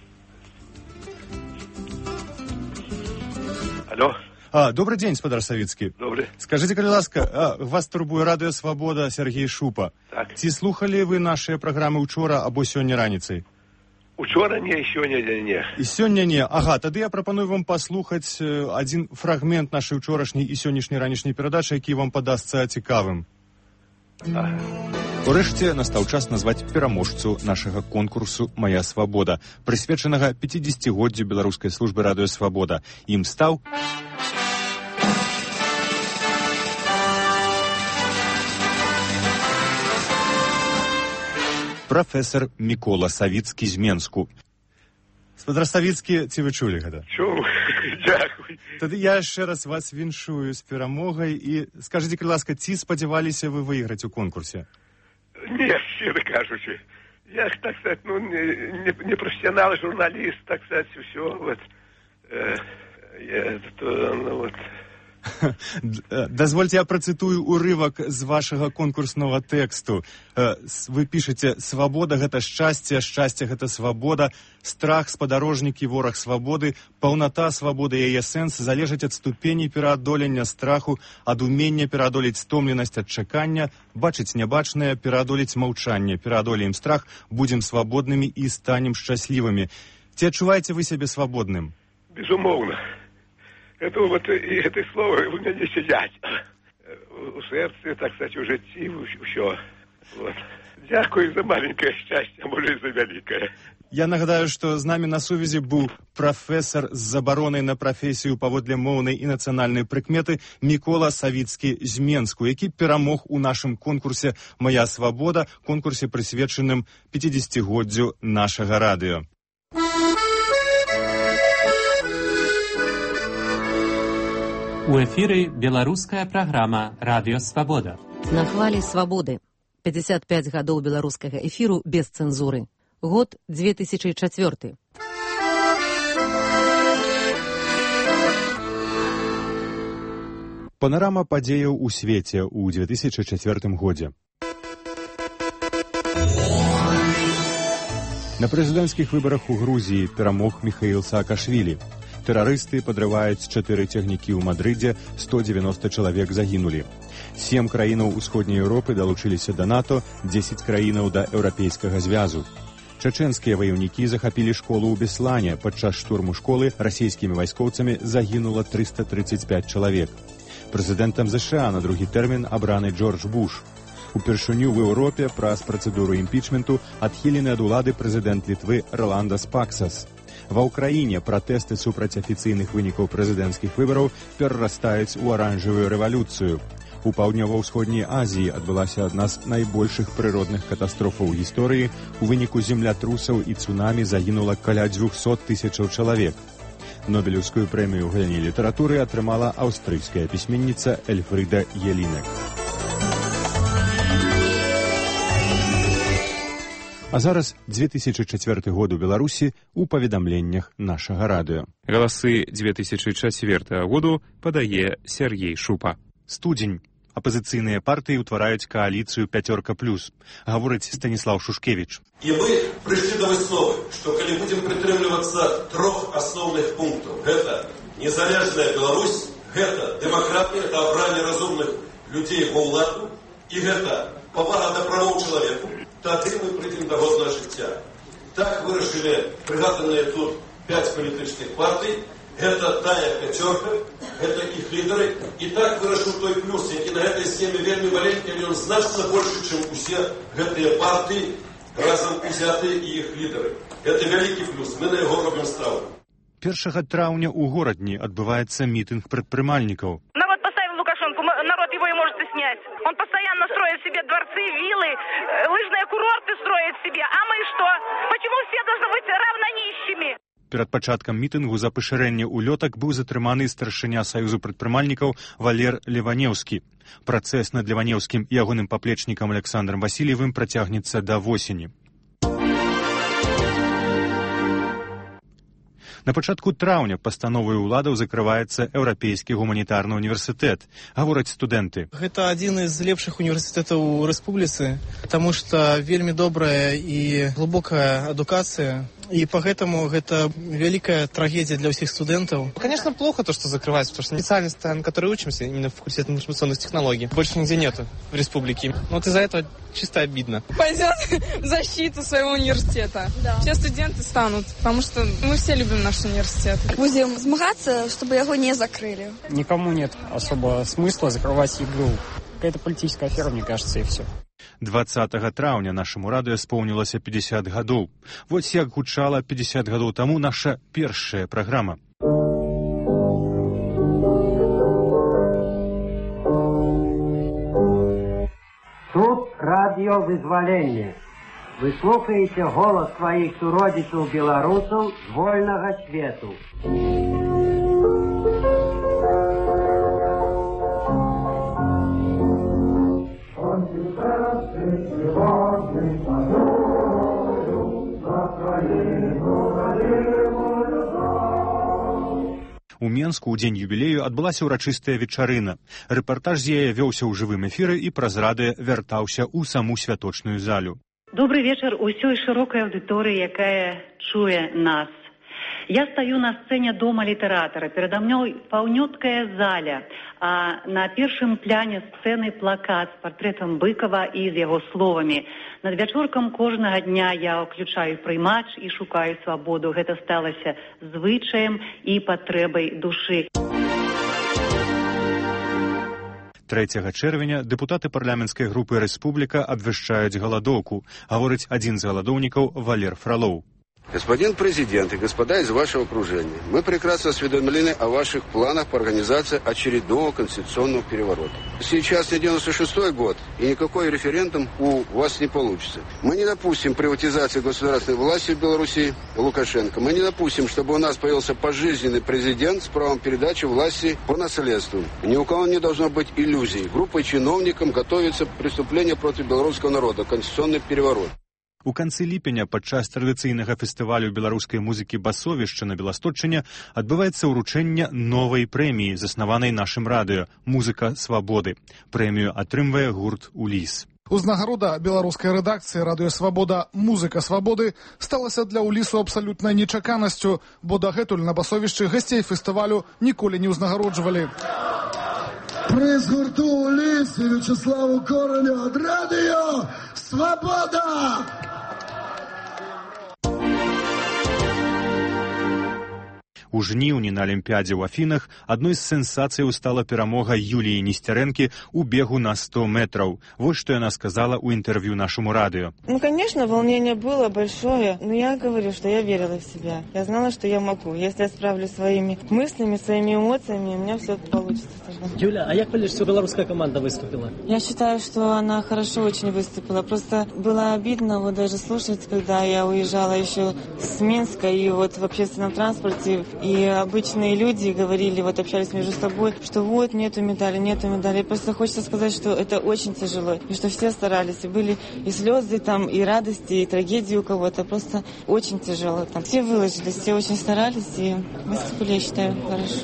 Алло. Добрый день, спадар Савіцкі. Добрый. Скажите, калі ласка, вас турбуе Радыё Свабода Сергей Шупа. Так. Ці слухали вы нашыя праграмы учора або сёння раніцай? Учора не, сёння не. І сёння не. Ага, тады я прапаную вам паслухаць адзін фрагмент нашай учорашняй і сённяшняй ранішняй перадачы, які вам падасца цікавым. Урэшце настаў час назваць пераможцу нашага конкурсу «Мая свабода», прысвечанага 50-годдзю беларускай службы «Радыё Свабода». Ім стаў... прафесор Мікола Савіцкі з Менску. Спадар Савіцкі, ці вы чулі гэта? Чуў, дзякуй. Тады я яшчэ раз вас віншую з перамогай і скажыце, калі ласка, ці спадзяваліся вы выйграць у конкурсе? Не, щиро кажучы. Я, так сказать, не профессионал, журналист, так сказать, все, вот. Дазвольце, я працытую урывак з вашага конкурснага тэксту. Вы пішаце: «Свабода – гэта шчасце, шчасце – гэта свабода, страх – спадарожнік і вораг свабоды, паўната свабоды і яе сэнс залежаць ад ступені пераадолення страху, ад умення пераадолець стомленасць ад чакання, бачыць нябачнае, пераадолець маўчанне, пераадолеем страх, будзем свабоднымі і станем шчаслівымі». Ці адчуваеце вы сябе свабодным? Безумоўна. Это вот и это слово у меня сидять. У сердце, так сказать, у житті, все. Вот. Дякую за маленькое счастье, може і за великое. Я нагадаю, што з намі на сувязі быў прафесар з забаронай на прафесію паводле моўнай і нацыянальнай прыкметы Мікола Савіцкі з Менску, які перамог у нашым конкурсе «Моя свабода», конкурсе, прысвечаным 50-годдзю нашага радыё. У эфіры беларуская праграма «Радыё Свабода». На хвалі свабоды. 55 гадоў беларускага эфіру без цэнзуры. Год 2004. Панарама падзеяў у свеце ў 2004 годзе. На прэзідэнцкіх выбарах у Грузіі перамог Міхаіл Саакашвілі. Тэрарысты падрываюць 4 цягнікі ў Мадрыдзе, 190 чалавек загінулі. 7 краінаў Усходняй Еўропы далучыліся да НАТО, 10 краінаў да Еўрапейскага звязу. Чачэнскія ваяўнікі захапілі школу ў Беслане. Падчас штурму школы расійскімі вайскоўцамі загінула 335 чалавек. Прэзідэнтам США на другі тэрмін абраны Джордж Буш. Упершыню в Еўропе праз працэдуру імпічменту адхілены ад улады прэзідэнт Літвы Роландас Паксас. Ва ўкраіне пратэсты супраць афіцыйных вынікаў прэзідэнцкіх выбараў перарастаюць у аранжавую рэвалюцыю. У паўднёва-ўсходняй Азіі адбылася адна з найбольшых прыродных катастрофаў у гісторыі. У выніку землятрусаў і цунамі загінула каля 200 тысячаў чалавек. Нобелеўскую прэмію ў галіне літаратуры атрымала аўстрыйская пісьменніца Эльфрыда Елінек. А зараз 2004 год у Беларусі у паведамленнях нашага радыё. Галасы 2004 году падае Сергей Шупа. Студзень. Апазіцыйныя партыі ўтвараюць кааліцыю «Пяцёрка плюс», гаворыць Станіслаў Шушкевіч. І мы прыйшлі да высновы, што калі будзем прытрымлівацца 3 асноўных пунктаў, гэта незалежная Беларусь, гэта дэмакратыя, гэта абранне разумных людзей ва ўладу, і гэта павага да правоў чалавеку, тады мы прыйдзем да годнага жыцця. Так вырашылі прыгаданыя тут 5 палітычных партый, гэта тая пяцёрка, гэта іх лідары, і так вырашыў той плюс, які на гэтай схеме вельмі маленькі, але ён значна большы, чым усе гэтыя партыі разам узятыя і іх лідары. Гэта вялікі плюс, мы на яго робім ставку. 1 траўня ў горадні адбываецца мітынг прадпрымальнікаў. Народ поставил Лукашенко, народ его и может и снять. Он постоянно строит себе дворцы, виллы, лыжные курорты строит себе. А мы что? Почему все должны быть равно нищими? Перад пачаткам мітынгу за пашырэнне ўлётак быў затрыманы старшыня Саюзу прадпрымальнікаў Валер Леванеўскі. Працэс над Леванеўскім і ягоным паплечнікам Александром Васильевым працягнецца да восені. На пачатку траўня пастановай уладаў закрываецца Еўрапейскі гуманітарны універсітэт, гавораць студэнты. Гэта адзін з лепшых універсітэтаў у рэспубліцы, таму што вельмі добрая і глубокая адукацыя. И поэтому это великая трагедия для всех студентов. Конечно, плохо то, что закрывается, потому что специальность, на которой учимся, именно факультет информационных технологий, больше нигде нету в республике. Вот из-за этого чисто обидно. Пойдет в защиту своего университета. Да. Все студенты станут, потому что мы все любим наш университет. Будем змагаться, чтобы его не закрыли. Никому нет особо смысла закрывать ЕГУ. Какая-то политическая афера, мне кажется, и все. 20 траўня нашаму радыё споўнілася 50 гадоў. Вось як гучала 50 гадоў таму наша першая праграма. Тут радыё «Вызваленне». Вы слухаеце голас сваіх суродзічаў беларусаў з вольнага свету. У Менску ў дзень юбілею адбылася ўрачыстая вечарына. Рэпартаж з яе вёўся ў жывым эфіры і праз радыё вяртаўся ў саму святочную залю. Добрый вечар усёй шырокай аўдыторыі, якая чуе нас. Я стаю на сцэне дома літаратара. Перада мной паўнюткая заля, а на першым пляне сцэны плакат з партрэтам Быкова і з яго словамі. Над вячоркам кожнага дня я ўключаю прыймач і шукаю свабоду. Гэта сталася звычаем і патрэбай душы. 3 чэрвеня дэпутаты парламенцкай групы «Рэспубліка» абвяшчаюць галадоўку, гаворыць адзін з галадоўнікаў Валер Фролоў. Господин президент и господа из вашего окружения, мы прекрасно осведомлены о ваших планах по организации очередного конституционного переворота. Сейчас не 96-й год, и никакой референдум у вас не получится. Мы не допустим приватизации государственной власти в Беларуси Лукашенко. Мы не допустим, чтобы у нас появился пожизненный президент с правом передачи власти по наследству. Ни у кого не должно быть иллюзий. Группой чиновникам готовится преступление против белорусского народа, конституционный переворот. У канцы ліпеня падчас традыцыйнага фестывалю беларускай музыкі «Басовішча» на Беластотчыне адбываецца ўручэнне новай прэміі, заснаванай нашым радыё «Музыка свабоды». Прэмію атрымвае гурт «Уліс». Узнагарода беларускай рэдакцыі «Радыё Свабода» «Музыка свабоды» сталася для «Улісу» абсалютнай нечаканасцю, бо дагэтуль на «Басовішчы» гасцей фестывалю ніколі не ўзнагароджвалі. Прыз гурту «Уліс» і Вячеславу Кораню ад «Радыё Свабода». У жніўні на Алімпіадзе ў Афінах адной з сенсацыяў стала перамога Юліі Несцярэнкі ў бегу на 100 метров. Вот что она сказала у интервью нашему радио. Конечно, волнение было большое, но я говорю, что я верила в себя. Я знала, что я могу. Если я справлюсь своими мыслями, своими эмоциями, у меня все получится. Юля, а как что белорусская команда выступила? Я считаю, что она хорошо очень выступила. Просто было обидно вот даже слушать, когда я уезжала еще с Минска, и вот в общественном транспорте, и обычные люди говорили, вот общались между собой, что вот нету медали, нету медали. Просто хочется сказать, что это очень тяжело, и что все старались, и были и слезы там, и радости, и трагедии у кого-то. Просто очень тяжело там. Все выложились, все очень старались, и выступили, я считаю, хорошо.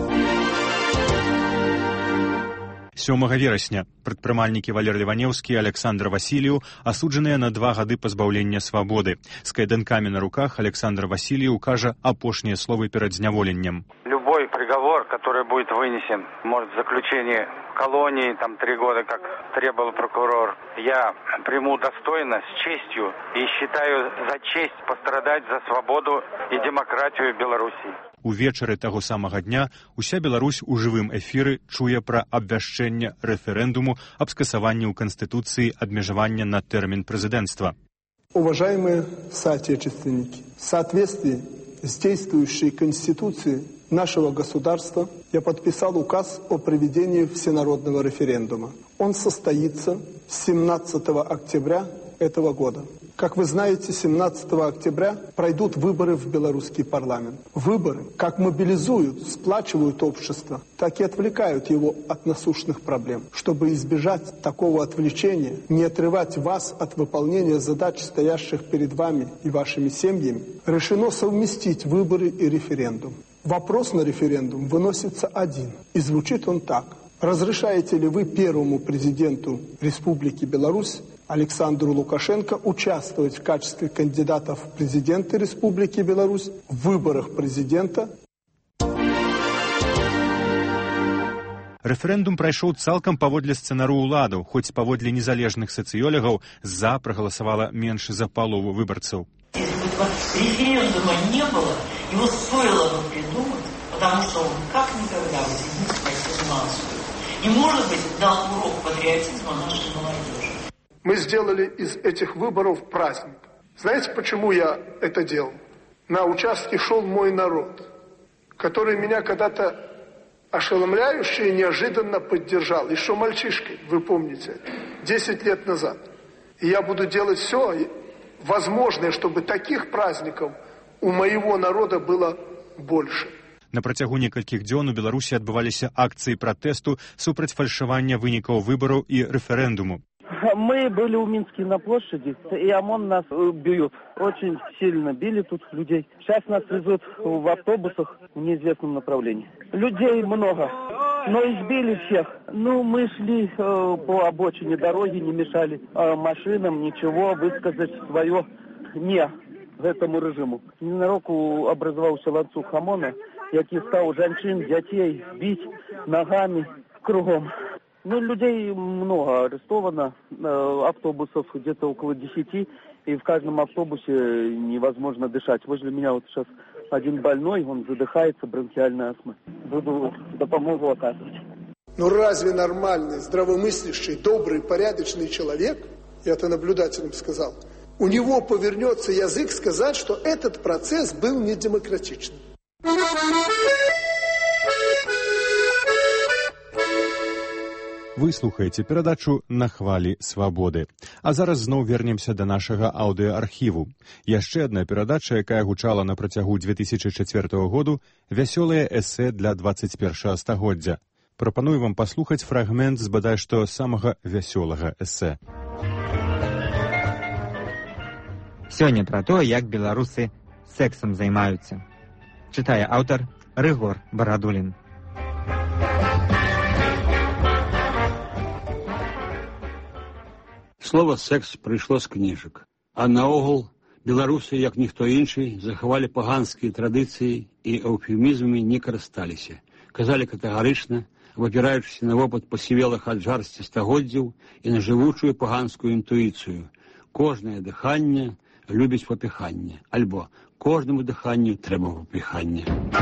7 верасня прадпрымальнікі Валер Леванеўскі і Александр Васильев асуджаныя на 2 гады пазбаўлення свабоды. З кайданкамі на руках Александр Васильев кажа апошнія словы перад зняволеннем. Любой приговор, который будет вынесен, может заключение колонии, там 3 года, как требовал прокурор, я приму достойно, с честью и считаю за честь пострадать за свободу и демократию Беларуси. Увечары таго самага дня уся Беларусь у жывым эфіры чуе пра абвяшчэнне рэферэндуму аб скасаванні ў Канстытуцыі абмежавання на тэрмін прэзідэнцтва. Уважаемые соотечественники, в соответствии с действующей Конституцией нашего государства я подписал указ о проведении всенародного референдума. Он состоится 17 октября этого года. Как вы знаете, 17 октября пройдут выборы в белорусский парламент. Выборы как мобилизуют, сплачивают общество, так и отвлекают его от насущных проблем. Чтобы избежать такого отвлечения, не отрывать вас от выполнения задач, стоящих перед вами и вашими семьями, решено совместить выборы и референдум. Вопрос на референдум выносится один, и звучит он так. Разрешаете ли вы первому президенту Республики Беларусь Александру Лукашенко участвовать в качестве кандидата в президенты Республики Беларусь в выборах президента? Рэферэндум прайшоў цалкам паводле сцэнару ўладаў, хоць паводле незалежных сацыёлягаў «за» проголосовало меньше за полову выборцев. Если бы референдума не было, его стоило бы придумать, потому что он как никогда возьмет массу. И, может быть, дал урок патриотизма нашей молодежи. Мы сделали из этих выборов праздник. Знаете, почему я это делал? На участке шел мой народ, который меня когда-то ошеломляюще и неожиданно поддержал. Еще мальчишкой, вы помните, 10 лет назад. И я буду делать все возможное, чтобы таких праздников у моего народа было больше. На працягу некалькіх дзён у Беларусі адбываліся акцыі пратэсту супраць фальшавання вынікаў выбараў і рэферэндуму. Мы были у Минске на площади, и ОМОН нас бьют. Очень сильно били тут людей. Сейчас нас везут в автобусах в неизвестном направлении. Людей много, но избили всех. Ну, мы шли по обочине дороги, не мешали машинам, ничего, высказать свое «не» этому режиму. Ненароком образовался ланцюг ОМОНа, який став женщин, детей бить ногами кругом. Ну, людей много арестовано, автобусов где-то около 10, и в каждом автобусе невозможно дышать. Возле меня вот сейчас один больной, он задыхается, бронхиальная астма. Буду допомогу оказывать. Но разве нормальный, здравомыслящий, добрый, порядочный человек, я это наблюдателям сказал, у него повернется язык сказать, что этот процесс был недемократичным. Вы слухаеце перадачу «На хвалі свабоды». А зараз зноў вернемся да нашага аўдыоархіву. Яшчэ адна перадача, якая гучала на працягу 2004 году, вясёлыя эсэ для 21 стагоддзя. Прапаную вам паслухаць фрагмент з бадай што самага вясёлага эсэ. Сёння пра тое, як беларусы сексам займаюцца. Чытае аўтар Рыгор Барадулін. Слово «секс» прыйшло з кніжак. А наогул, беларусы, як ніхто іншы, захавалі паганскія традыцыі і эўфемізмамі не карысталіся. Казалі катэгарычна, вапіраючыся на вопыт пасівелых ад жарсці стагоддзяў і на жывучую паганскую інтуіцыю. Кожнае дыханне любіць папіханне, альбо кожнаму дыханню трэба папіханне.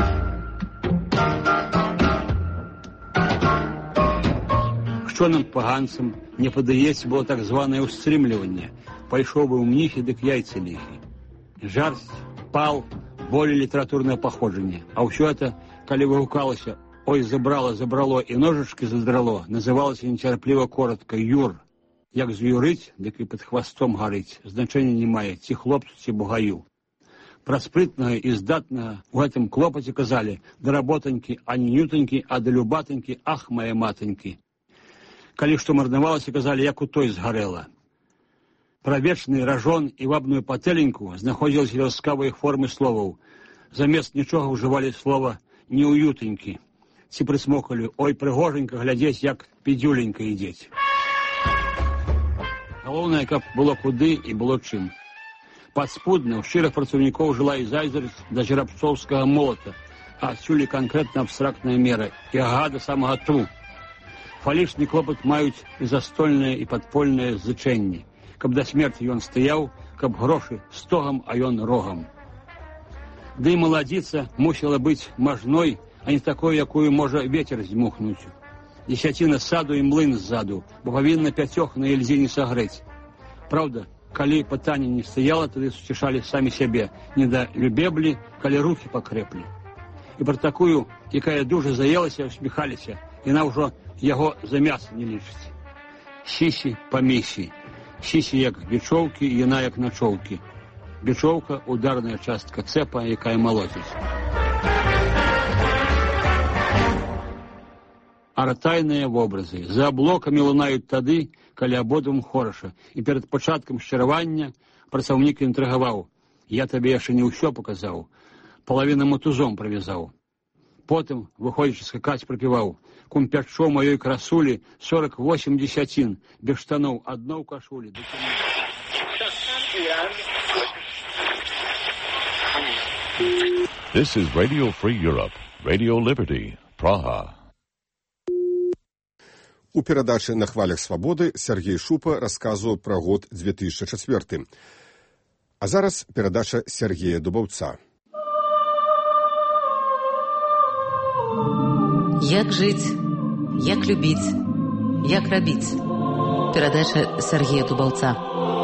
Хчоным паганцам не падаецца было так званае ўстрымліванне. Пайшоў бы ў мніхі, дык яйцы ліхі. Жарсць, пал, болей літаратурнае паходжанне. А ўсё это, калі выгукалася «Ой, забрало і ножачкі задрало», называлася нецярпліва коротка «Юр». Як з'юрыць, дык і пад хвастом гарыць. Значэння не мае, ці хлопцу, ці бугаю. Пра спрытнага і здатнага у гэтым клопаце казалі «Да-работанькі, а не нютанькі, а да-любатанькі, ах, мае матанькі». Калі што марнавалася, казалі, як у той згарэла. Пра вечны ражон і вабную патэленьку знаходзілася ласкавыя формы словаў. Замест нічога ўжывалі слова «неуютенькі». Ці прысмокалі «Ой, прыгоженька глядзець, як підзюленька ідзець». Галоўнае, каб было куды і было чым. Падспудна ў шчырых працаўнікоў жыла і зайздрасць да жерабцоўскага молата, а адсюль канкрэтна абстрактная мера і ага да самага ту. Фалічны клопат маюць і застольныя і падпольныя зычэнні. Каб да смерці ён стаяў, каб грошы стогам, а ён рогам. Ды і маладзіца мусіла быць мажной, а не такой, якую можа ветер здзьмухнуць. Дзесяціна саду і млын ззаду, бо павінна пяцёх на ільзе не сагрэць. Праўда, калі пытанне не стаяла, тады суцішалі самі сябе. Не да любеблі, калі рукі пакрэплі. І пра такую, якая дужа заелася, усміхаліся. Яна ўжо яго за мяса не лічыць. Сісі па місі. Сісі як бечоўкі, і яна як начоўкі. Бечоўка – ударная частка цэпа, якая малоціць. Артайныя вобразы. За аблокамі лунаюць тады, калі абодвум хораша. І перад пачаткам шчаравання працаўнік інтрыгаваў. Я табе яшчэ не ўсё паказаў. Палавіна матузом правязаў. Потым, выходзячы скакаць, прапіваў. Кумпячо маёй красулі 48 дзесяцін, без штаноў, адно ў кашулі. This is Radio Free Europe, Radio Liberty, Praha. У перадачы «На хвалях свабоды» Сергей Шупа расказваў пра год 2004. А зараз перадача Сергея Дубаўца. Як жыць, як любіць, як рабіць. Перадача Сергея Дубаўца.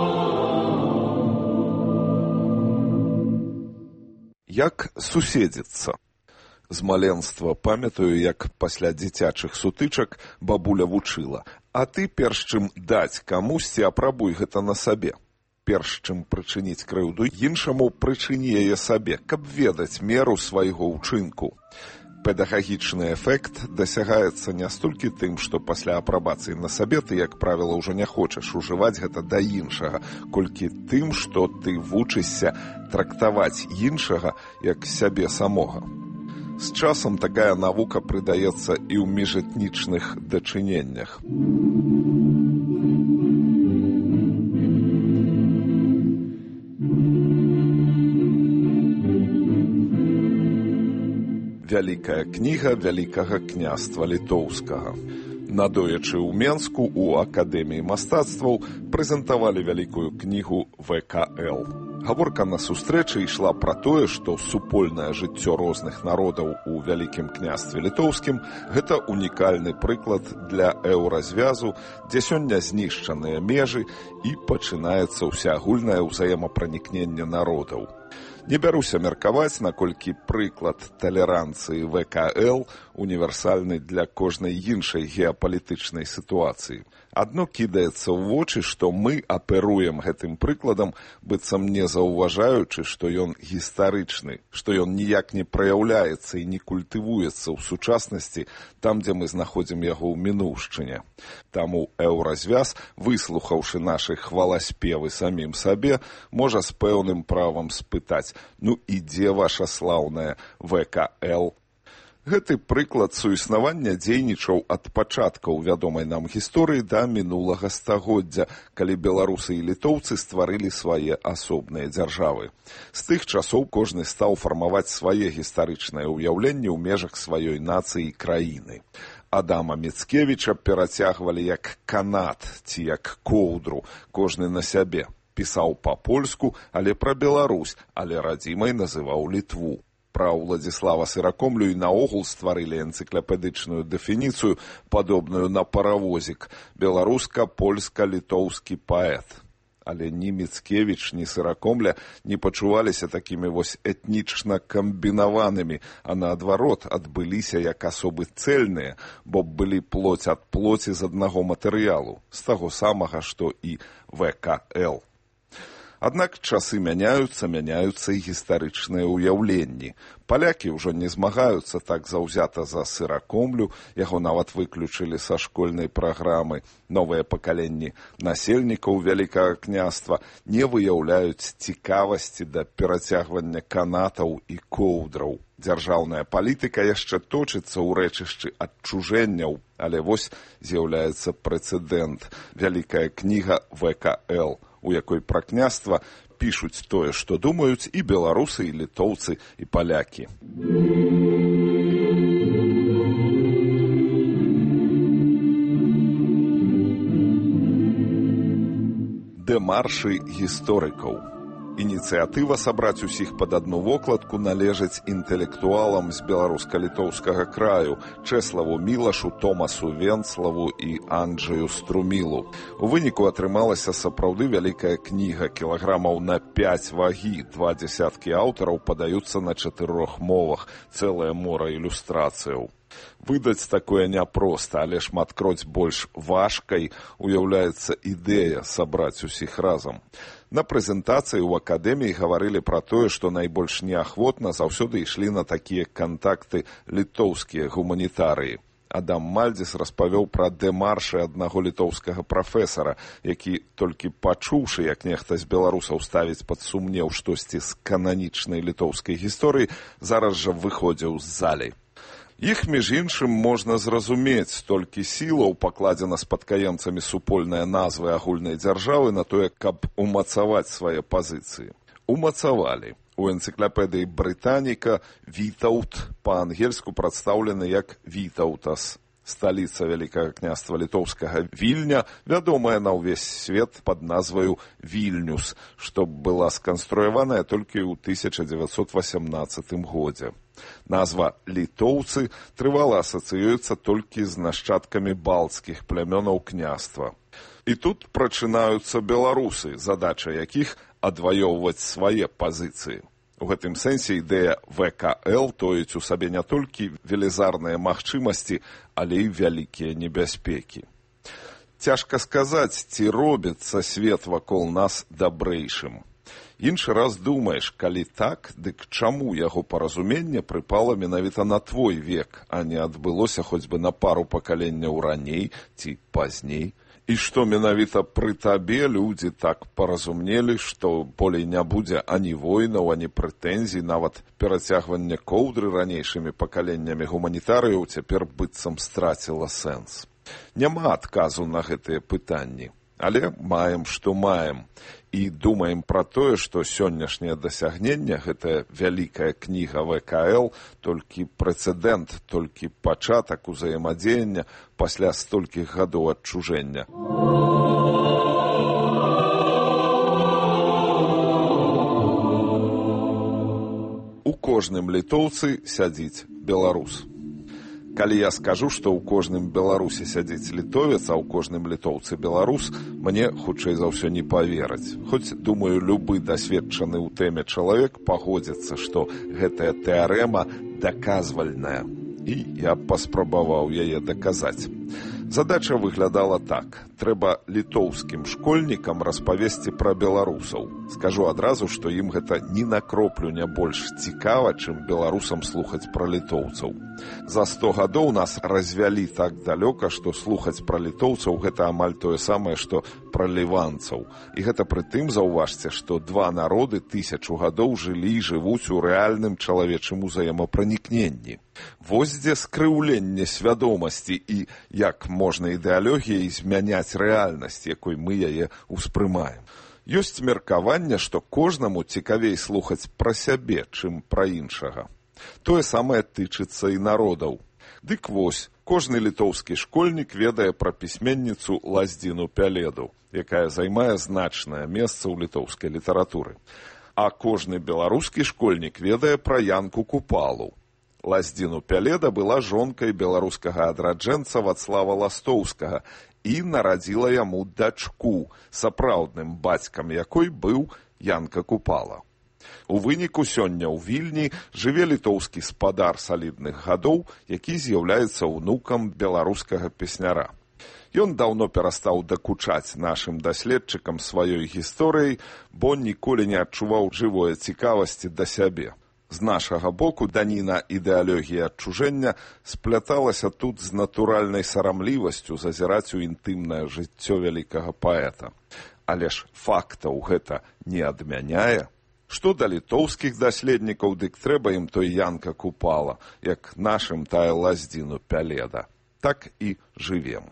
Як суседзіцца. З маленства памятаю, як пасля дзіцячых сутычак бабуля вучыла. А ты, перш чым даць камусьці, апрабуй гэта на сабе. Перш чым прычыніць крыўду іншаму, прычыні яе сабе, каб ведаць меру свайго ўчынку. Педагагічны эфект дасягаецца не столькі тым, што пасля апрабацыі на сабе ты, як правіла, ўжо не хочаш ужываць гэта да іншага, колькі тым, што ты вучышся трактаваць іншага як сябе самога. З часам такая навука прыдаецца і ў міжэтнічных дачыненнях. Вялікая кніга Вялікага княства літоўскага. Надоечы ў Менску у Акадэміі мастацтваў прэзентавалі вялікую кнігу ВКЛ. Гаворка на сустрэчы ішла пра тое, што супольнае жыццё розных народаў у Вялікім княстве літоўскім – гэта унікальны прыклад для еўразвязу, дзе сёння знішчаныя межы і пачынаецца ўсеагульнае ўзаемапранікненне народаў. Не бяруся меркаваць, наколькі прыклад талеранцыі ВКЛ універсальны для кожнай іншай геапалітычнай сітуацыі. Адно кідаецца ў вочы, што мы аперуем гэтым прыкладам, быццам не заўважаючы, што ён гістарычны, што ён ніяк не праяўляецца і не культывуецца ў сучаснасці там, дзе мы знаходзім яго ў мінуўшчыне. Таму еўразвяз, выслухаўшы нашы хваласпевы самім сабе, можа з пэўным правам спытаць: ну і дзе ваша слаўная ВКЛ? Гэты прыклад суіснавання дзейнічаў ад пачаткаў вядомай нам гісторыі да мінулага стагоддзя, калі беларусы і літоўцы стварылі свае асобныя дзяржавы. З тых часоў кожны стаў фармаваць свае гістарычныя ўяўленні ў межах сваёй нацыі і краіны. Адама Міцкевіча перацягвалі як канат ці як коўдру, кожны на сябе. Пісаў па-польску, але пра Беларусь, але радзімай называў Літву. Пра Уладзіслава Сыракомлю і наогул стварылі энцыклапедычную дэфініцыю, падобную на паравозік – беларуска-польска-літоўскі паэт. Але ні Міцкевіч, ні Сыракомля не пачуваліся такімі вось этнічна камбінаванымі, а наадварот адбыліся як асобы цэльныя, бо былі плоць ад плоці з аднаго матэрыялу, з таго самага, што і ВКЛ. Аднак часы мяняюцца і гістарычныя ўяўленні. Палякі ўжо не змагаюцца так заўзята за Сыракомлю, яго нават выключылі са школьнай праграмы. Новыя пакаленні насельнікаў Вялікага княства не выяўляюць цікавасці да перацягвання канатаў і коўдраў. Дзяржаўная палітыка яшчэ точыцца ў рэчышчы адчужэнняў, але вось з'яўляецца прэцэдэнт – вялікая кніга ВКЛ, у якой пра княства пішуць тое, што думаюць і беларусы, і літоўцы, і палякі. Дэмаршы гісторыкаў. Ініцыятыва сабраць усіх пад адну вокладку належыць інтэлектуалам з беларуска-літоўскага краю Чэславу Мілашу, Томасу Венцлаву і Анджаю Струмілу. У выніку атрымалася сапраўды вялікая кніга, кілаграмаў на 5 вагі, 20 аўтараў падаюцца на 4 мовах, цэлае мора ілюстрацыяў. Выдаць такое няпроста, але шматкроць больш важкай уяўляецца ідэя сабраць усіх разам. На прэзентацыі ў акадэміі гаварылі пра тое, што найбольш неахвотна заўсёды ішлі на такія кантакты літоўскія гуманітарыі. Адам Мальдзіс распавёў пра дэмаршы аднаго літоўскага прафесара, які, толькі пачуўшы, як нехта з беларусаў ставіць пад сумнеў штосьці з кананічнай літоўскай гісторыі, зараз жа выходзіў з залі. Іх, між іншым, можна зразумець, толькі сілаў пакладзена спадкаемцамі супольныя назвы агульнай дзяржавы на тое, каб умацаваць свае пазіцыі. Умацавалі. У энцыклапедыі Брытаніка Вітаўт па-ангельску прадстаўлены як Вітаўтас. Сталіца Вялікага княства літоўскага Вільня, вядомая на ўвесь свет пад назваю Вільнюс, што была сканструяваная толькі ў 1918 годзе. Назва «літоўцы» трывала асацыюецца толькі з нашчадкамі балцкіх плямёнаў княства. І тут прачынаюцца беларусы, задача якіх адваёўваць свае пазіцыі. У гэтым сэнсе ідэя ВКЛ тоіць у сабе не толькі велізарныя магчымасці, але і вялікія небяспекі. Цяжка сказаць, ці робіцца свет вакол нас дабрэйшым. Іншы раз думаеш, калі так, дык чаму яго паразуменне прыпала менавіта на твой век, а не адбылося хоць бы на пару пакаленняў раней ці пазней? І што менавіта пры табе людзі так паразумнелі, што болей не будзе ані войнаў, ані прэтэнзій, нават перацягвання коўдры ранейшымі пакаленнямі гуманітарыяў цяпер быццам страціла сэнс. Няма адказу на гэтыя пытанні. Але маем, што маем. І думаем пра тое, што сённяшняе дасягненне, гэтая вялікая кніга ВКЛ, толькі прэцэдэнт, толькі пачатак узаемадзеяння пасля столькіх гадоў адчужэння. У кожным літоўцы сядзіць беларус. Калі я скажу, што ў кожным беларусе сядзіць літовец, а ў кожным літоўцы беларус, мне, хутчэй за ўсё, не павераць. Хоць, думаю, любы дасведчаны ў тэме чалавек пагодзіцца, што гэтая тэарэма даказвальная. І я паспрабаваў яе даказаць. Задача выглядала так. Трэба літоўскім школьнікам распавесці пра беларусаў. Скажу адразу, што ім гэта ні на кроплю не больш цікава, чым беларусам слухаць пра літоўцаў. За 100 гадоў нас развялі так далёка, што слухаць пра літоўцаў гэта амаль тое самае, што пра ліванцаў. І гэта пры тым, заўважце, што два народы 1000 гадоў жылі і жывуць у рэальным чалавечым узаемапранікненні. Вось дзе скрыўленне свядомасці і як можна ідэалогіяй змяняць рэальнасць, якой мы яе ўспрымаем. Ёсць меркаванне, што кожнаму цікавей слухаць пра сябе, чым пра іншага. Тое самае тычыцца і народаў. Дык вось, кожны літоўскі школьнік ведае пра пісьменніцу Лаздзіну Пяледу, якая займае значнае месца ў літоўскай літаратуры. А кожны беларускі школьнік ведае пра Янку Купалу. Лаздзіну Пяледа была жонкай беларускага адраджэнца Вацлава Ластоўскага і нарадзіла яму дачку, сапраўдным бацькам якой быў Янка Купала. У выніку сёння ў Вільні жыве літоўскі спадар салідных гадоў, які з'яўляецца ўнукам беларускага песняра. Ён даўно перастаў дакучаць нашым даследчыкам сваёй гісторыяй, бо ніколі не адчуваў жывой цікавасці да сябе. З нашага боку даніна ідэалогіі адчужэння спляталася тут з натуральнай сарамлівасцю зазіраць у інтымнае жыццё вялікага паэта. Але ж фактаў гэта не адмяняе. Што да літоўскіх даследнікаў, дык трэба ім той Янка Купала, як нашым тая Лаздзіну Пяледа. Так і жывем.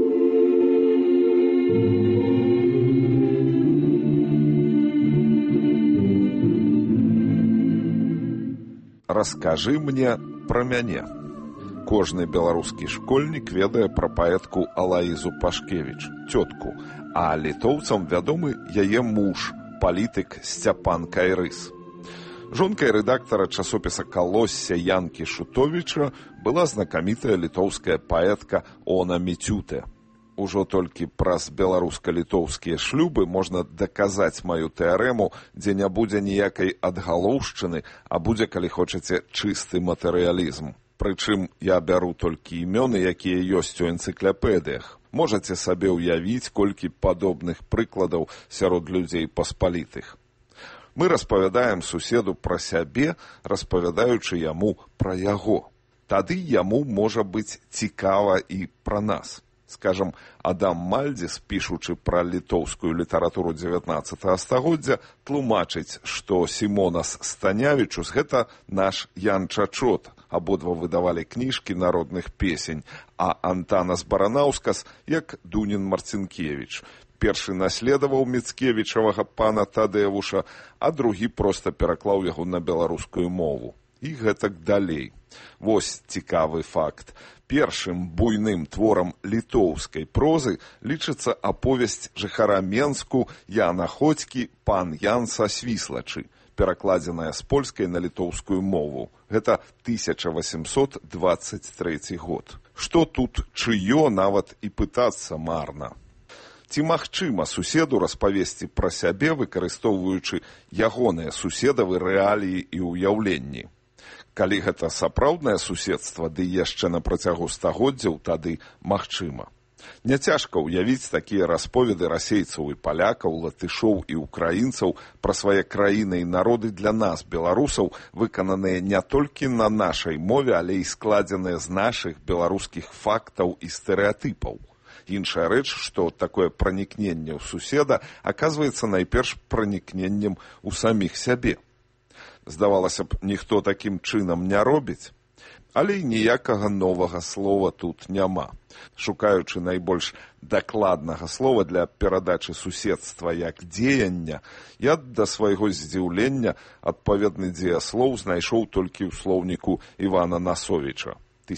Раскажы мне пра мяне. Кожны беларускі школьнік ведае пра паэтку Алаізу Пашкевіч, цётку, а літоўцам вядомы яе муж, палітык Сцяпан Кайрыс. Жонкай рэдактара часопіса «Калосся» Янкі Шутовіча была знакамітая літоўская паэтка Она Міцюте. Ужо толькі праз беларуска-літоўскія шлюбы можна даказаць маю тэарэму, дзе не будзе ніякай адгалоўшчыны, а будзе, калі хочаце, чысты матэрыялізм. Прычым я бяру толькі імёны, якія ёсць у энцыклапедыях. Можаце сабе ўявіць, колькі падобных прыкладаў сярод людзей паспалітых. Мы распавядаем суседу пра сябе, распавядаючы яму пра яго. Тады яму можа быць цікава і пра нас. Скажам, Адам Мальдзіс, пішучы пра літоўскую літаратуру 19 стагоддзя, тлумачыць, што Сімонас Станявічус – гэта наш Ян Чачот. Абодва выдавалі кніжкі народных песень, а Антанас Баранаўскас як Дунін Марцінкевіч. Першы наследаваў Міцкевічавага пана Тадэвуша, а другі проста пераклаў яго на беларускую мову. І гэтак далей. Вось цікавы факт. Першым буйным творам літоўскай прозы лічыцца аповесць жыхара Менску Яна Ходзькі «Пан Ян са Свіслачы», перакладзеная з польскай на літоўскую мову. Гэта 1823 год. Што тут чыё, нават і пытацца марна. Ці магчыма суседу распавесці пра сябе, выкарыстоўваючы ягоныя суседавы рэаліі і ўяўленні? Калі гэта сапраўднае суседства, ды яшчэ на працягу стагоддзяў, тады магчыма. Няцяжка ўявіць такія расповеды расейцаў і палякаў, латышоў і украінцаў пра свае краіны і народы для нас, беларусаў, выкананыя не толькі на нашай мове, але і складзеныя з нашых беларускіх фактаў і стэрэатыпаў. Іншая рэч, што такое пранікненне ў суседа аказваецца найперш пранікненнем у саміх сябе. Здавалася б, ніхто такім чынам не робіць. Але і ніякага новага слова тут няма. Шукаючы найбольш дакладнага слова для перадачы суседства як дзеяння, я да свайго здзіўлення адпаведны дзеяслоў знайшоў толькі ў слоўніку Івана Насовіча,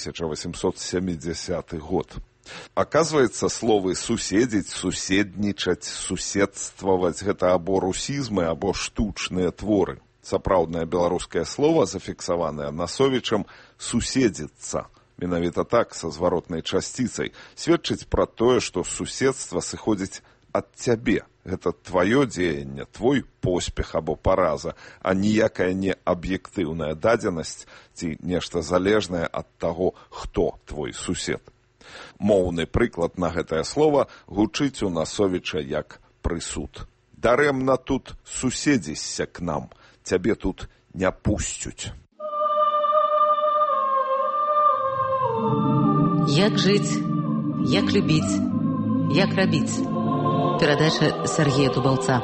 1870 год. Аказваецца, словы суседзіць, суседнічаць, суседстваваць – гэта або русізмы, або штучныя творы. Сапраўднае беларускае слова, зафіксаванае Насовічам, суседзіцца. Менавіта так, са зваротнай часціцай, сведчыць пра тое, што суседства сыходзіць ад цябе. Гэта тваё дзеянне, твой поспех або параза, а ніякая не аб'ектыўная дадзенасць ці нешта залежнае ад таго, хто твой сусед. Моўны прыклад на гэтае слова гучыць у Насовіча як прысуд. Дарэмна тут суседзішся к нам, цябе тут не пусцюць. Як жыць, як любіць, як рабіць. Перадача Сергея Дубаўца.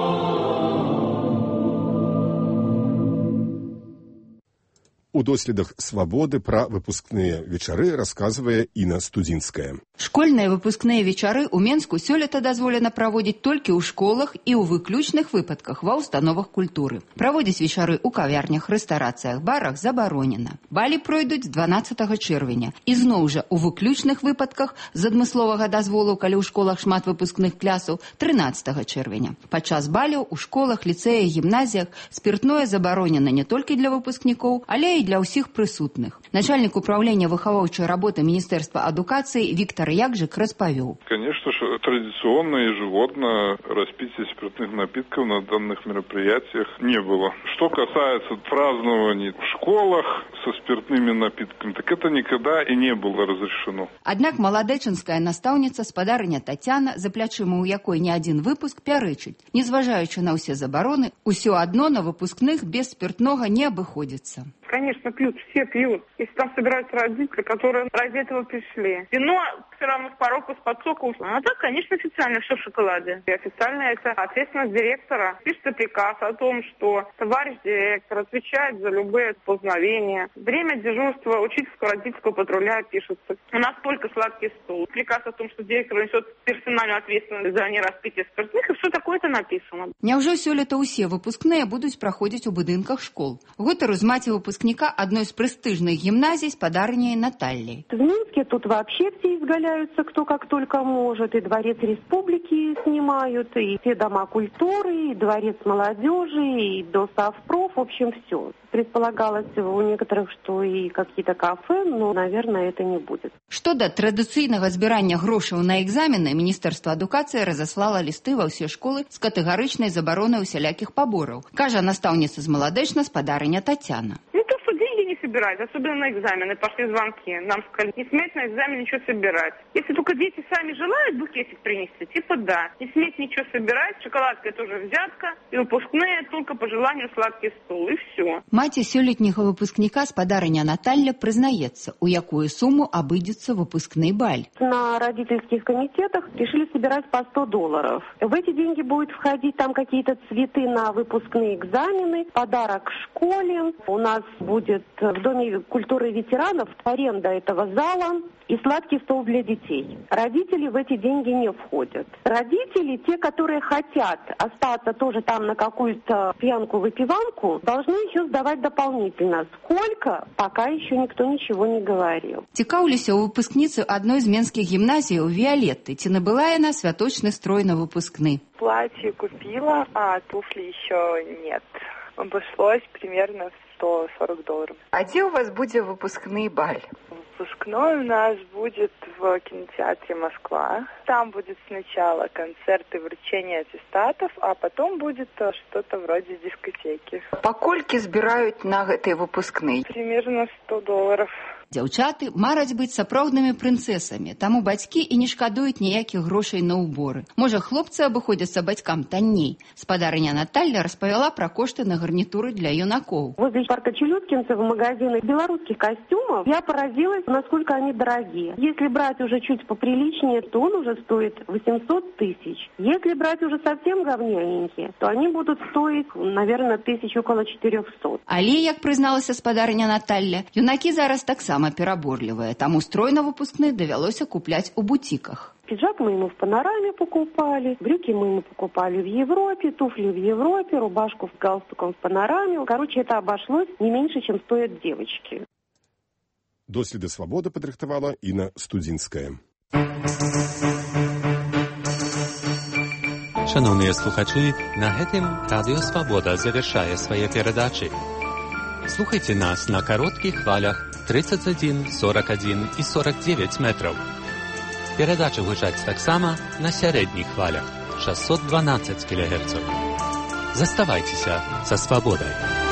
У доследах «Свабоды» пра выпускныя вечары расказвае Інна Студзінская. Школьныя выпускныя вечары ў Менску сёлета дазволена праводзіць толькі ў школах і ў выключных выпадках ва ўстановах культуры. Праводзіць вечары ў кавярнях, рэстарацыях, барах забаронена. Балі пройдуць 12 чэрвеня. І зноў жа ў выключных выпадках з адмысловага дазволу, калі ў школах шмат выпускных клясаў, 13 чэрвеня. Падчас баляў у школах, ліцэях, гімназіях спіртное забаронена не толькі для выпускнікоў, але і для ўсіх прысутных. Начальник управления выховаўчай работы Министерства адукации Виктор Якжик распавёў. Конечно же, традиционно ежегодно распитие спиртных напитков на данных мероприятиях не было. Что касается празднований в школах со спиртными напитками, так это никогда и не было разрешено. Аднак маладэчынская настаўніца спадарыня Тацяна, за плячыма ў якой не адзін выпуск, пярэчыць. Незважаючы на ўсе забароны, усё адно на выпускных без спиртнога не абыходзіцца. Конечно, пьют, все пьют. Если там собираются родители, которые ради этого пришли. Вино все равно с порога, с подсока ушло. А так, конечно, официально все в шоколаде. И официально это ответственность директора. Пишется приказ о том, что товарищ директор отвечает за любые познавения. Время дежурства учительско-родительского патруля пишется. У нас только сладкий стол. Приказ о том, что директор несет персональную ответственность за нераспитие спиртных. И все такое-то написано. Няўжо сёлета ўсе выпускныя будуць праходзіць у будынках школ. Гутару з маці выпускника одной из престижных гимназий с подарней Натальей. В Минске тут вообще все изгаляются, кто как только может. И Дворец Республики снимают, и все дома культуры, и Дворец молодежи, и Досовпроф, в общем, все. Предполагалось у некоторых, что и какие-то кафе, но, наверное, это не будет. Что до традыцыйнага збірання грошаў на экзамены, Министерство адукацыі разаслала лісты ва ўсе школы з катэгарычнай забаронай усялякіх пабораў, кажа настаўніца з маладэчна спадарыня Татьяна. Собирать, особенно на экзамены, пошли звонки. Нам сказали, не сметь на экзамен ничего собирать. Если только дети сами желают букетик принести, типа да. Не сметь ничего собирать, шоколадка тоже взятка, и выпускные только по желанию сладкий стол, и все. Маці сёлетняга выпускника спадарыня Наталья признаецца, у якую сумму обыдется выпускный баль. На родительских комитетах решили собирать по $100. В эти деньги будет входить там какие-то цветы на выпускные экзамены, подарок школе. У нас будет в Доме культуры ветеранов аренда этого зала и сладкий стол для детей. Родители в эти деньги не входят. Родители, те, которые хотят остаться тоже там на какую-то пьянку-выпиванку, должны еще сдавать дополнительно. Сколько? Пока еще никто ничего не говорил. Цікаўлюся у выпускніцы одной из менских гимназий у Виолетты. Ці набыла яна святочный строй на выпускны? Платье купила, а туфли еще нет. Обошлось примерно $140. А где у вас будет выпускный баль? Выпускной у нас будет в кинотеатре «Москва». Там будет сначала концерт и вручение аттестатов, а потом будет что-то вроде дискотеки. По кольки збирают на этой выпускной? Примерно $100. Дзяўчаты мараць быць сапраўднымі прынцэсамі, таму бацькі і не шкадуюць ніякіх грошай на ўборы. Можа, хлопцы абыходзяцца бацькам танней. Спадарыня Наталья распавяла пра кошты на гарнітуры для юнакоў. Возле парка Челюскинцева в магазине белорусских костюмов я поразилась, насколько они дорогие. Если брать уже чуть поприличнее, то он уже стоит 800 тысяч. Если брать уже совсем говняненькие, то они будут стоить, наверное, около 400. Але, як прызналася спадарыня Наталья, юнакі зараз таксама пераборлівыя, таму строй на выпускны давялося купляць у бутиках. Пиджак мы ему в Панораме покупали, брюки мы ему покупали в Европе, туфли в Европе, рубашку с галстуком в Панораме. Короче, это обошлось не меньше, чем стоят девочки. Доследы «Свабода» падрыхтавала Інна Студзінская. Шановныя слухачы, на гэтым Радыё Свабода завяршае свае перадачы. Слухайце нас на кароткіх хвалях 31, 41 і 49 метраў. Перадачы гучаць таксама на сярэдніх хвалях 612 кГц. Заставайцеся са Свабодай.